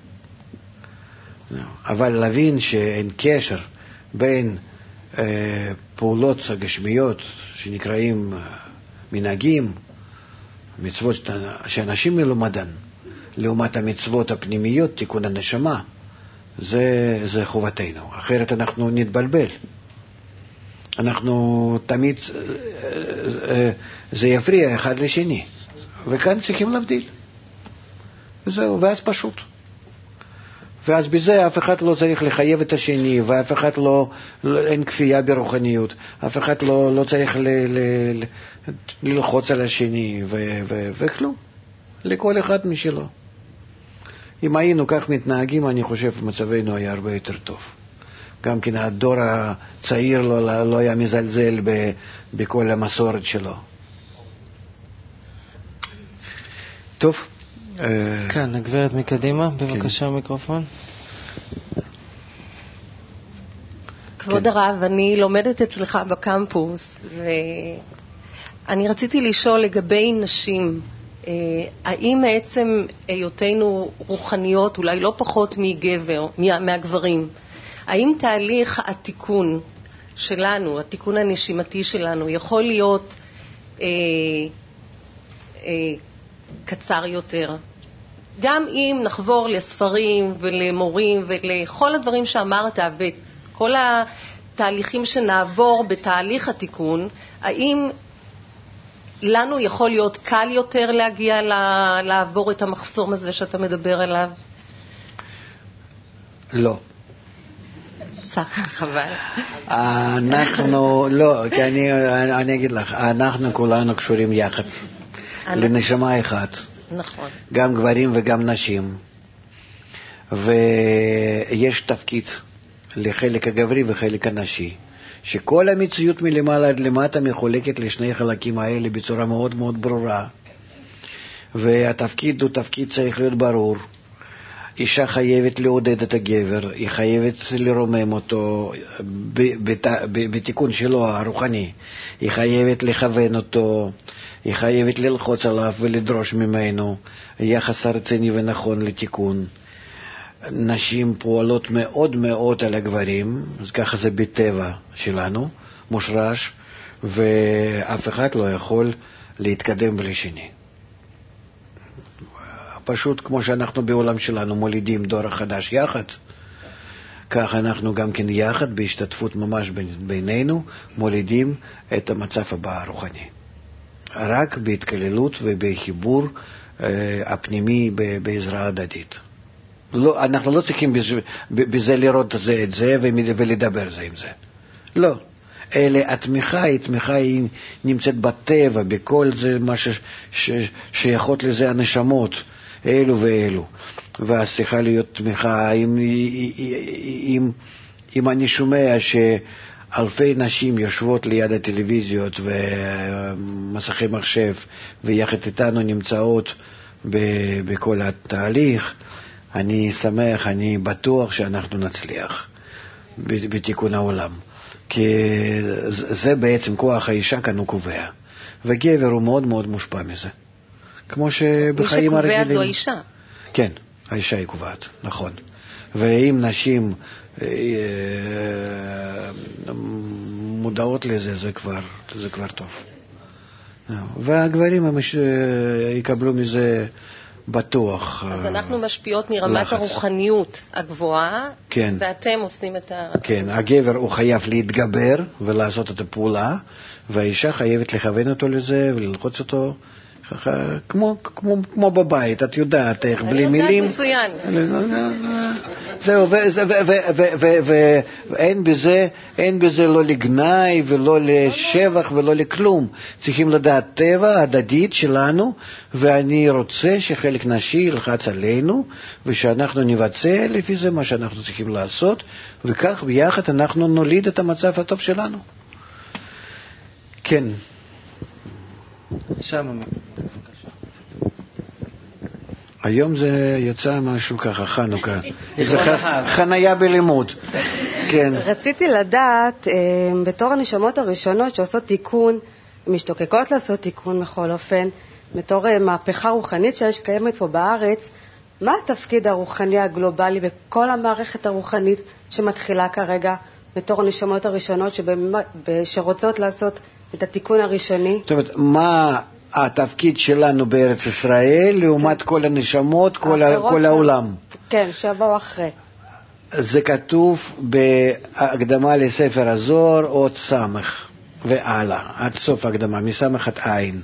אבל להבין שאין קשר בין פעולות הגשמיות שנקראים מנהגים, מצוות שאנשים מלומדן, לעומת המצוות הפנימיות, תיקון הנשמה, זה חובתנו. אחרת אנחנו נתבלבל. אנחנו תמיד, זה יפריע אחד לשני. וכאן צריכים להבדיל. וזהו, ואז פשוט. ואז בזה אף אחד לא צריך לחייב את השני, ואף אחד אין כפייה ברוחניות, אף אחד לא צריך ללחוץ על השני, וכלום. לכל אחד משלו. אם היינו כך מתנהגים, אני חושב מצבנו היה הרבה יותר טוב. גם כן הדור הצעיר לא היה מזלזל בכל המסורת שלו. טוב. כאן, הגברת מקדימה, בבקשה מיקרופון. כבוד הרב, אני לומדת אצלך בקמפוס, ואני רציתי לשאול לגבי נשים, האם בעצם היותנו רוחניות, אולי לא פחות מהגברים, האם תהליך התיקון שלנו, התיקון הנשימתי שלנו, יכול להיות קצר יותר? גם אם נחבור לספרים ולמורים ולכל הדברים שאמרת וכל התהליכים שנעבור בתהליך התיקון, האם לנו יכול להיות קל יותר להגיע לעבור את המחסום הזה שאתה מדבר עליו? לא. חבל. אנחנו, לא, כי אני אגיד לך, אנחנו כולנו קשורים יחד. לנשמה אחת. נכון. גם גברים וגם נשים. ויש תפקיד לחלק הגברי וחלק הנשי. שכל המציאות מלמעלה עד למטה מחולקת לשני חלקים האלה בצורה מאוד מאוד ברורה. והתפקיד הוא תפקיד צריך להיות ברור. אישה חייבת לעודד את הגבר, היא חייבת לרומם אותו בתיקון שלו הרוחני, היא חייבת לכוון אותו, היא חייבת ללחוץ עליו ולדרוש ממנו יחס רציני ונכון לתיקון. נשים פועלות מאוד מאוד על הגברים, אז ככה זה בטבע שלנו, מושרש, ואף אחד לא יכול להתקדם בלי שני. פשוט כמו שאנחנו בעולם שלנו מולידים דור חדש יחד, כך אנחנו גם כן יחד בהשתתפות ממש בינינו מולידים את המצב הבא הרוחני. רק בהתכללות ובחיבור הפנימי בעזרה הדדית. לא, אנחנו לא צריכים בזה לראות זה את זה ולדבר זה עם זה. לא. אלא התמיכה היא נמצאת בטבע, בכל זה מה שייכות לזה הנשמות, אלו ואלו. ואז צריכה להיות תמיכה, אם אני שומע שאלפי נשים יושבות ליד הטלוויזיות ומסכי מחשב, ויחד איתנו נמצאות בכל התהליך, אני שמח, אני בטוח שאנחנו נצליח בתיקון העולם. כי זה בעצם כוח האישה כאן הוא קובע. וגבר הוא מאוד מאוד מושפע מזה. כמו שבחיים הרגילים. מי שקובע זו האישה. כן, האישה היא קובעת, נכון. ואם נשים מודעות לזה, זה כבר טוב. והגברים הם יקבלו מזה בטוח. אז אנחנו משפיעות מרמת הרוחניות הגבוהה, כן. ואתם עושים את כן, הגבר הוא חייב להתגבר ולעשות את הפעולה, והאישה חייבת לכוון אותו לזה וללחוץ אותו כמו בבית, את יודעת איך, בלי מילים. אני יודעת מצוין. זהו, ואין בזה לא לגנאי ולא לשבח ולא לכלום. צריכים לדעת טבע הדדית שלנו, ואני רוצה שחלק נשי ילחץ עלינו, ושאנחנו נבצע לפי זה מה שאנחנו צריכים לעשות, וכך ביחד אנחנו נוליד את המצב הטוב שלנו. כן. שם. היום זה יצא משהו ככה, חנוכה. זה חנייה בלימוד. כן. רציתי לדעת, בתור הנשמות הראשונות שעושות תיקון, משתוקקות לעשות תיקון בכל אופן, בתור מהפכה רוחנית שיש קיימת פה בארץ, מה התפקיד הרוחני הגלובלי בכל המערכת הרוחנית שמתחילה כרגע בתור הנשמות הראשונות שרוצות לעשות את התיקון הראשוני? זאת אומרת, מה התפקיד שלנו בארץ ישראל לעומת כל הנשמות, כל העולם? כן, שבוע אחרי. זה כתוב בהקדמה לספר הזוהר, עוד סמך והלאה, עד סוף הקדמה, מסמך עד עין.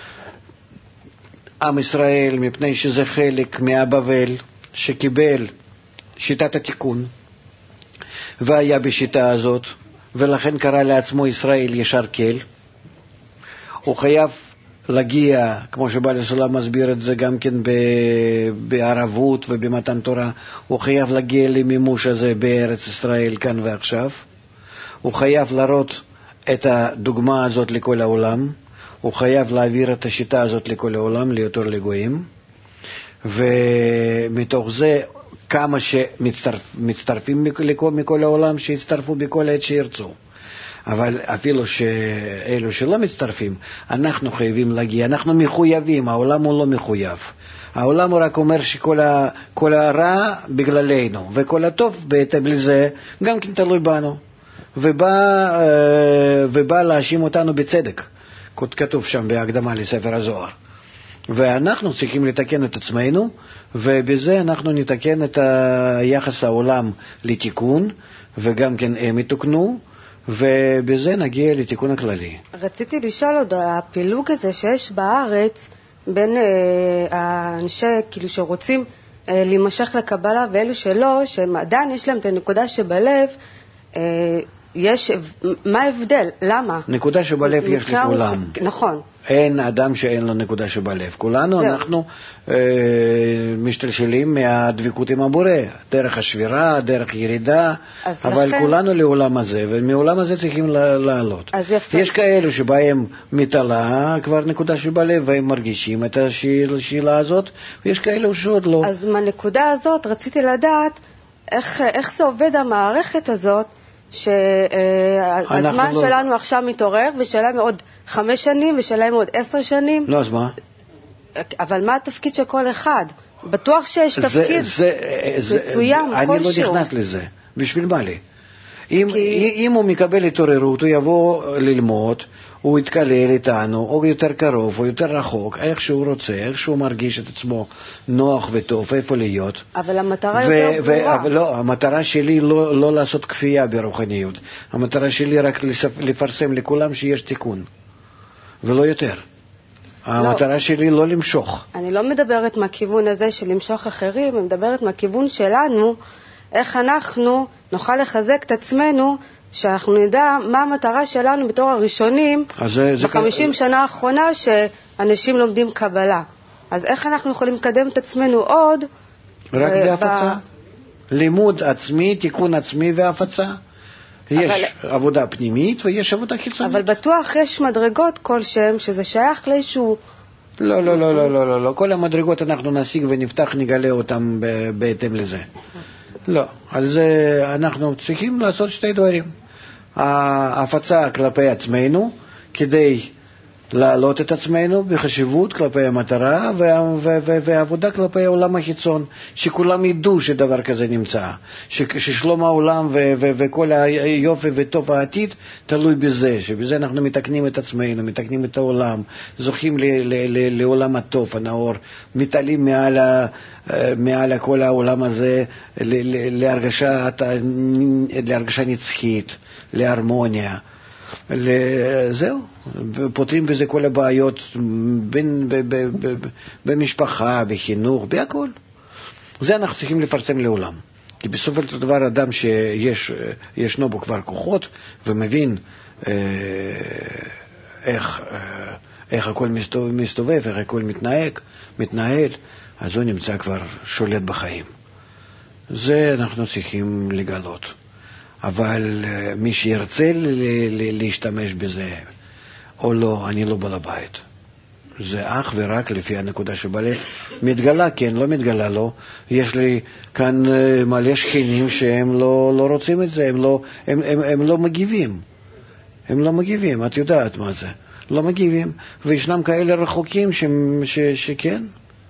עם ישראל, מפני שזה חלק מהבבל שקיבל שיטת התיקון והיה בשיטה הזאת, ולכן קרא לעצמו ישראל ישר כל, הוא חייב להגיע, כמו שבעל הסולם מסביר את זה גם כן בערבות ובמתן תורה, הוא חייב להגיע למימוש הזה בארץ ישראל כאן ועכשיו, הוא חייב להראות את הדוגמה הזאת לכל העולם, הוא חייב להעביר את השיטה הזאת לכל העולם, ליותר לגויים, ומתוך זה כמה שמצטרפים מכל העולם, שיצטרפו בכל עת שירצו. אבל אפילו שאלו שלא מצטרפים, אנחנו חייבים להגיע, אנחנו מחויבים, העולם הוא לא מחויב. העולם הוא רק אומר שכל הרע בגללנו, וכל הטוב בהתאם לזה גם כן תלוי בנו, ובא להאשים אותנו בצדק. כתוב שם בהקדמה לספר הזוהר. ואנחנו צריכים לתקן את עצמנו, ובזה אנחנו נתקן את היחס העולם לתיקון, וגם כן הם יתוקנו, ובזה נגיע לתיקון הכללי. רציתי לשאול עוד על הפילוג הזה שיש בארץ בין האנשי כאילו שרוצים להימשך לקבלה ואלו שלא, שהם עדיין יש להם את הנקודה שבלב, מה ההבדל? למה? נקודה שבלב יש לכולם. נכון. אין אדם שאין לו נקודה שבלב. כולנו אנחנו משתלשלים מהדבקות עם הבורא, דרך השבירה, דרך ירידה, אבל כולנו לעולם הזה, ומעולם הזה צריכים לעלות. יש כאלו שבהם מתעלה כבר נקודה שבלב, והם מרגישים את השאלה הזאת, ויש כאלו שעוד לא. אז מהנקודה הזאת רציתי לדעת איך זה עובד המערכת הזאת, שהזמן שלנו עכשיו מתעורר, ושלהם עוד 5 שנים, ושלהם עוד 10 שנים. לא, אז מה? אבל מה התפקיד של כל אחד? בטוח שיש תפקיד מסוים, כלשהו. אני לא נכנס לזה. בשביל מה לי? אם הוא מקבל התעוררות, הוא יבוא ללמוד, הוא יתקלל איתנו, או יותר קרוב, או יותר רחוק, איך שהוא רוצה, איך שהוא מרגיש את עצמו נוח וטוב, איפה להיות. אבל המטרה יותר ברורה. לא, המטרה שלי לא לעשות כפייה ברוחניות. המטרה שלי רק לפרסם לכולם שיש תיקון, ולא יותר. המטרה שלי לא למשוך. אני לא מדברת מהכיוון הזה של למשוך אחרים, אני מדברת מהכיוון שלנו, איך אנחנו נוכל לחזק את עצמנו, שאנחנו נדע מה המטרה שלנו בתור הראשונים ב50 שנה האחרונה שאנשים לומדים קבלה. אז איך אנחנו יכולים לקדם את עצמנו עוד? רק בהפצה. לימוד עצמי, תיקון עצמי והפצה. יש עבודה פנימית ויש עבודה חיצונית. אבל בטוח יש מדרגות כלשהם שזה שייך לאיזשהו... לא, לא, לא, לא, לא, לא. כל המדרגות אנחנו נשיג ונפתח, נגלה אותם בהתאם לזה. לא, על זה אנחנו צריכים לעשות 2 דברים. ההפצה כלפי עצמנו, כדי להעלות את עצמנו בחשיבות כלפי המטרה, והעבודה כלפי העולם החיצון, שכולם ידעו שדבר כזה נמצא, ששלום העולם וכל היופי וטוב העתיד תלוי בזה, שבזה אנחנו מתקנים את עצמנו, מתקנים את העולם, זוכים לעולם הטוב, הנאור, מתעלים מעל כל העולם הזה להרגשה נצחית, להרמוניה. זהו, פותרים בזה כל הבעיות במשפחה, בחינוך, בהכל. זה אנחנו צריכים לפרסם לעולם. כי בסופו של דבר אדם שישנו בו כבר כוחות ומבין איך הכל מסתובב, איך הכל מתנהל, אז הוא נמצא כבר שולט בחיים. זה אנחנו צריכים לגלות. אבל מי שירצה להשתמש בזה או לא, אני לא בעל הבית. זה אך ורק לפי הנקודה שבלב. מתגלה, כן, לא מתגלה, לא. יש לי כאן מלא שכנים שהם לא רוצים את זה, הם לא מגיבים. הם לא מגיבים, את יודעת מה זה. לא מגיבים, וישנם כאלה רחוקים שכן.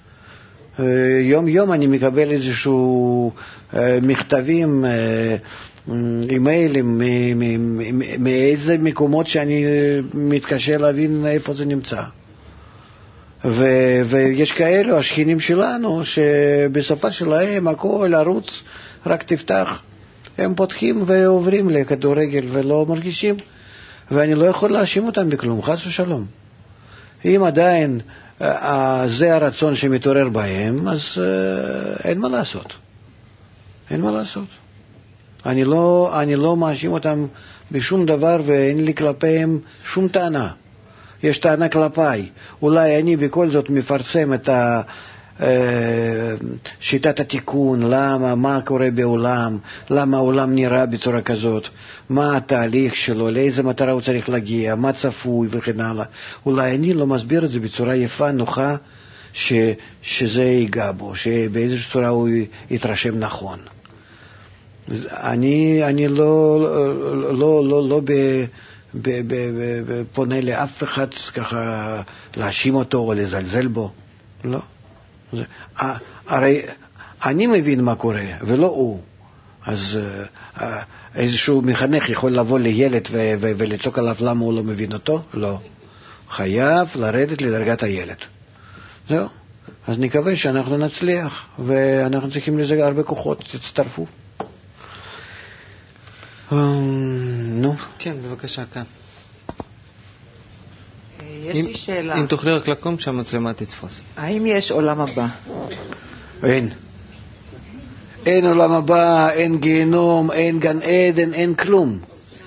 יום אני מקבל איזשהו מכתבים, אימיילים, מאיזה מקומות שאני מתקשה להבין איפה זה נמצא. ויש כאלו, השכנים שלנו, שבסופה שלהם הכל ערוץ, רק תפתח, הם פותחים ועוברים לכדורגל ולא מרגישים, ואני לא יכול להאשים אותם בכלום, חס ושלום. אם עדיין זה הרצון שמתעורר בהם, אז אין מה לעשות. אין מה לעשות. אני לא מאשים אותם בשום דבר, ואין לי כלפיהם שום טענה. יש טענה כלפיי. אולי אני בכל זאת מפרסם את שיטת התיקון, למה, מה קורה בעולם, למה העולם נראה בצורה כזאת, מה התהליך שלו, לאיזה מטרה הוא צריך להגיע, מה צפוי וכן הלאה. אולי אני לא מסביר את זה בצורה יפה, נוחה, שזה ייגע בו, שבאיזושהי צורה הוא יתרשם נכון. אני לא פונה לאף אחד ככה להאשים אותו או לזלזל בו. לא. הרי אני מבין מה קורה ולא הוא. אז איזשהו מחנך יכול לבוא לילד ולצוק עליו למה הוא לא מבין אותו? לא. חייב לרדת לדרגת הילד. זהו. אז נקווה שאנחנו נצליח, ואנחנו צריכים לזה הרבה כוחות, תצטרפו. נו. כן, בבקשה, כאן. יש לי שאלה. אם תוכלי רק לקום כשהמצלמה תתפוס. האם יש עולם הבא? אין. אין עולם הבא, אין גיהנום, אין גן עדן, אין כלום.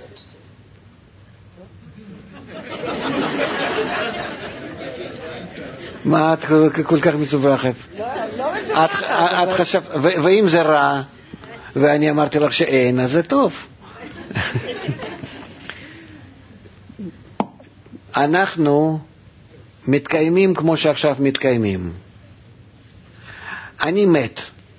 מה את כל כך מסובכת? לא מסובכת. את חשבת, ואם זה רע, ואני אמרתי לך שאין, אז זה טוב. אנחנו מתקיימים כמו שעכשיו מתקיימים. אני מת.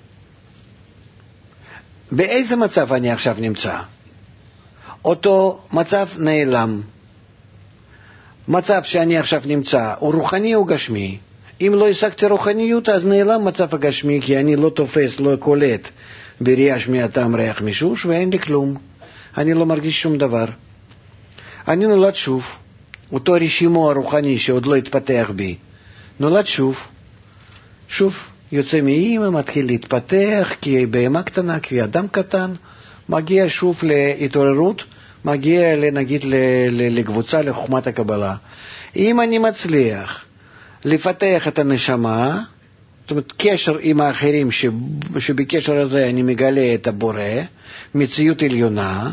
באיזה מצב אני עכשיו נמצא? אותו מצב נעלם. מצב שאני עכשיו נמצא הוא רוחני או גשמי. אם לא השגתי רוחניות אז נעלם מצב הגשמי, כי אני לא תופס, לא קולט בראייה שמיעה טעם ריח מישוש, ואין לי כלום. אני לא מרגיש שום דבר. אני נולד שוב. אותו רשימו הרוחני שעוד לא התפתח בי. נולד שוב יוצא מאמא, מתחיל להתפתח כבהמה קטנה, כאדם קטן, מגיע שוב להתעוררות, מגיע נגיד לקבוצה, לחוכמת הקבלה. אם אני מצליח לפתח את הנשמה, זאת אומרת קשר עם האחרים, שבקשר הזה אני מגלה את הבורא, מציאות עליונה,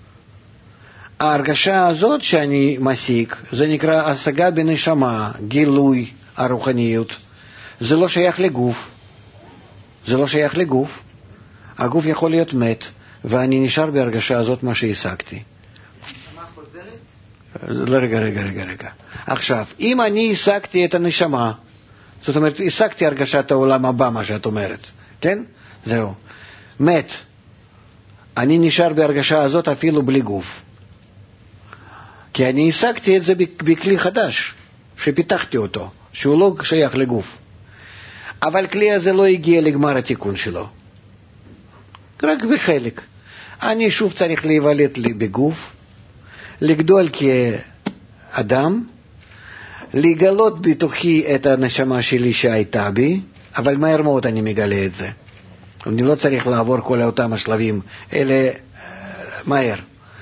ההרגשה הזאת שאני משיג, זה נקרא השגה בנשמה, גילוי הרוחניות. זה לא שייך לגוף. זה לא שייך לגוף. הגוף יכול להיות מת, ואני נשאר בהרגשה הזאת מה שהשגתי. נשמה חוזרת? רגע. עכשיו, אם אני השגתי את הנשמה, זאת אומרת, השגתי הרגשת העולם הבא, מה שאת אומרת, כן? זהו. מת. אני נשאר בהרגשה הזאת אפילו בלי גוף. כי אני השגתי את זה בכלי חדש, שפיתחתי אותו, שהוא לא שייך לגוף. אבל כלי הזה לא הגיע לגמר התיקון שלו. רק בחלק. אני שוב צריך להיוולד לי בגוף, לגדול כאדם, לגלות בתוכי את הנשמה שלי שהייתה בי, אבל מהר מאוד אני מגלה את זה. אני לא צריך לעבור כל אותם השלבים, אלה מהר.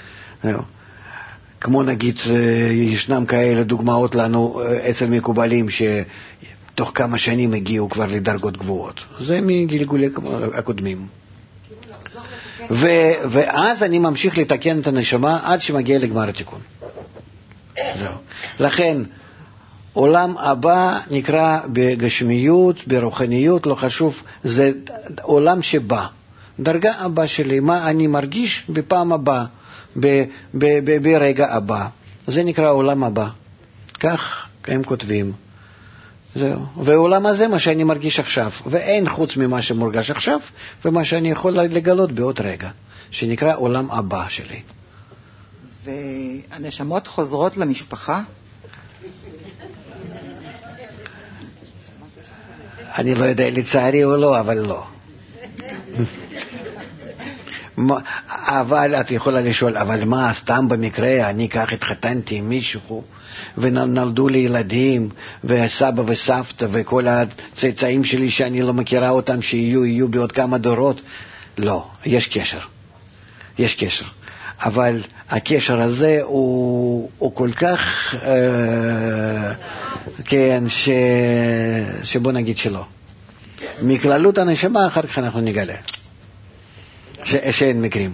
כמו נגיד, ישנם כאלה דוגמאות לנו אצל מקובלים שתוך כמה שנים הגיעו כבר לדרגות גבוהות. זה מגלגולי הקודמים. ואז אני ממשיך לתקן את הנשמה עד שמגיע לגמר התיקון. זהו. לכן, עולם הבא נקרא בגשמיות, ברוחניות, לא חשוב, זה עולם שבא. דרגה הבא שלי, מה אני מרגיש בפעם הבאה, ברגע הבא. זה נקרא עולם הבא. כך הם כותבים. זהו. והעולם הזה מה שאני מרגיש עכשיו, ואין חוץ ממה שמורגש עכשיו, ומה שאני יכול לגלות בעוד רגע, שנקרא עולם הבא שלי. והנשמות חוזרות למשפחה? אני לא יודע לצערי או לא, אבל לא. אבל את יכולה לשאול, אבל מה, סתם במקרה אני כך התחתנתי עם מישהו ונולדו לי ילדים וסבא וסבתא וכל הצאצאים שלי שאני לא מכירה אותם שיהיו בעוד כמה דורות? לא, יש קשר. יש קשר. אבל הקשר הזה הוא כל כך כן, שבוא נגיד שלא. מכללות הנשמה אחר כך אנחנו נגלה שאין מקרים.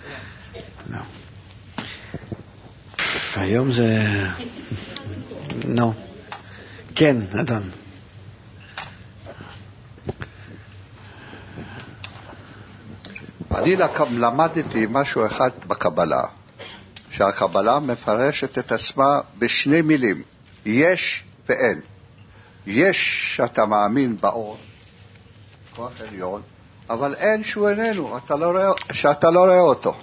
היום זה... נו. כן, אדון. אני למדתי משהו אחד בקבלה, שהקבלה מפרשת את עצמה בשני מילים, יש ואין. יש שאתה מאמין באור, כוח עליון, אבל אין שהוא איננו, שאתה לא רואה אותו.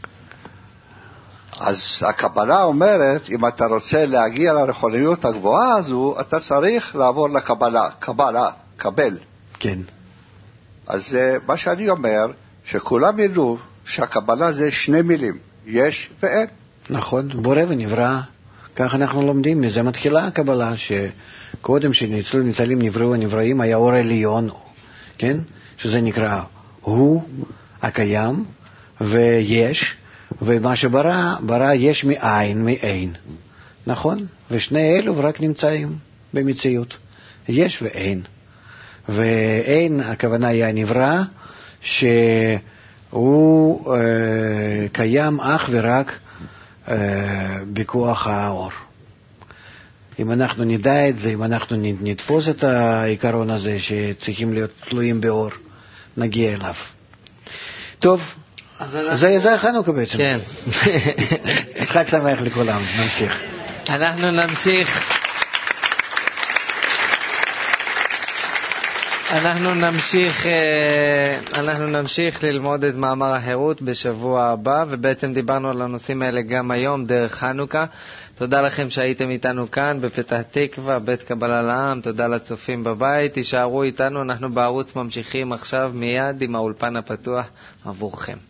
אז הקבלה אומרת, אם אתה רוצה להגיע לרוחניות הגבוהה הזו, אתה צריך לעבור לקבלה, קבל. כן. אז מה שאני אומר, שכולם ידעו שהקבלה זה שני מילים, יש ואין. נכון, בורא ונברא, כך אנחנו לומדים, מזה מתחילה הקבלה, שקודם שניצלו ניצלים נבראו הנבראים, היה אור עליון, כן? שזה נקרא הוא הקיים ויש, ומה שברא יש מאין, מאין, נכון? ושני אלו רק נמצאים במציאות, יש ואין. ואין, הכוונה היא הנברא, שהוא קיים אך ורק בכוח האור. אם אנחנו נדע את זה, אם אנחנו נתפוס את העיקרון הזה שצריכים להיות תלויים באור, נגיע אליו. טוב, זה החנוכה בעצם. כן. חג שמח לכולם, נמשיך. אנחנו נמשיך ללמוד את מאמר החירות בשבוע הבא, ובעצם דיברנו על הנושאים האלה גם היום דרך חנוכה. תודה לכם שהייתם איתנו כאן בפתח תקווה, בית קבלה לעם. תודה לצופים בבית, תישארו איתנו, אנחנו בערוץ ממשיכים עכשיו מיד עם האולפן הפתוח עבורכם.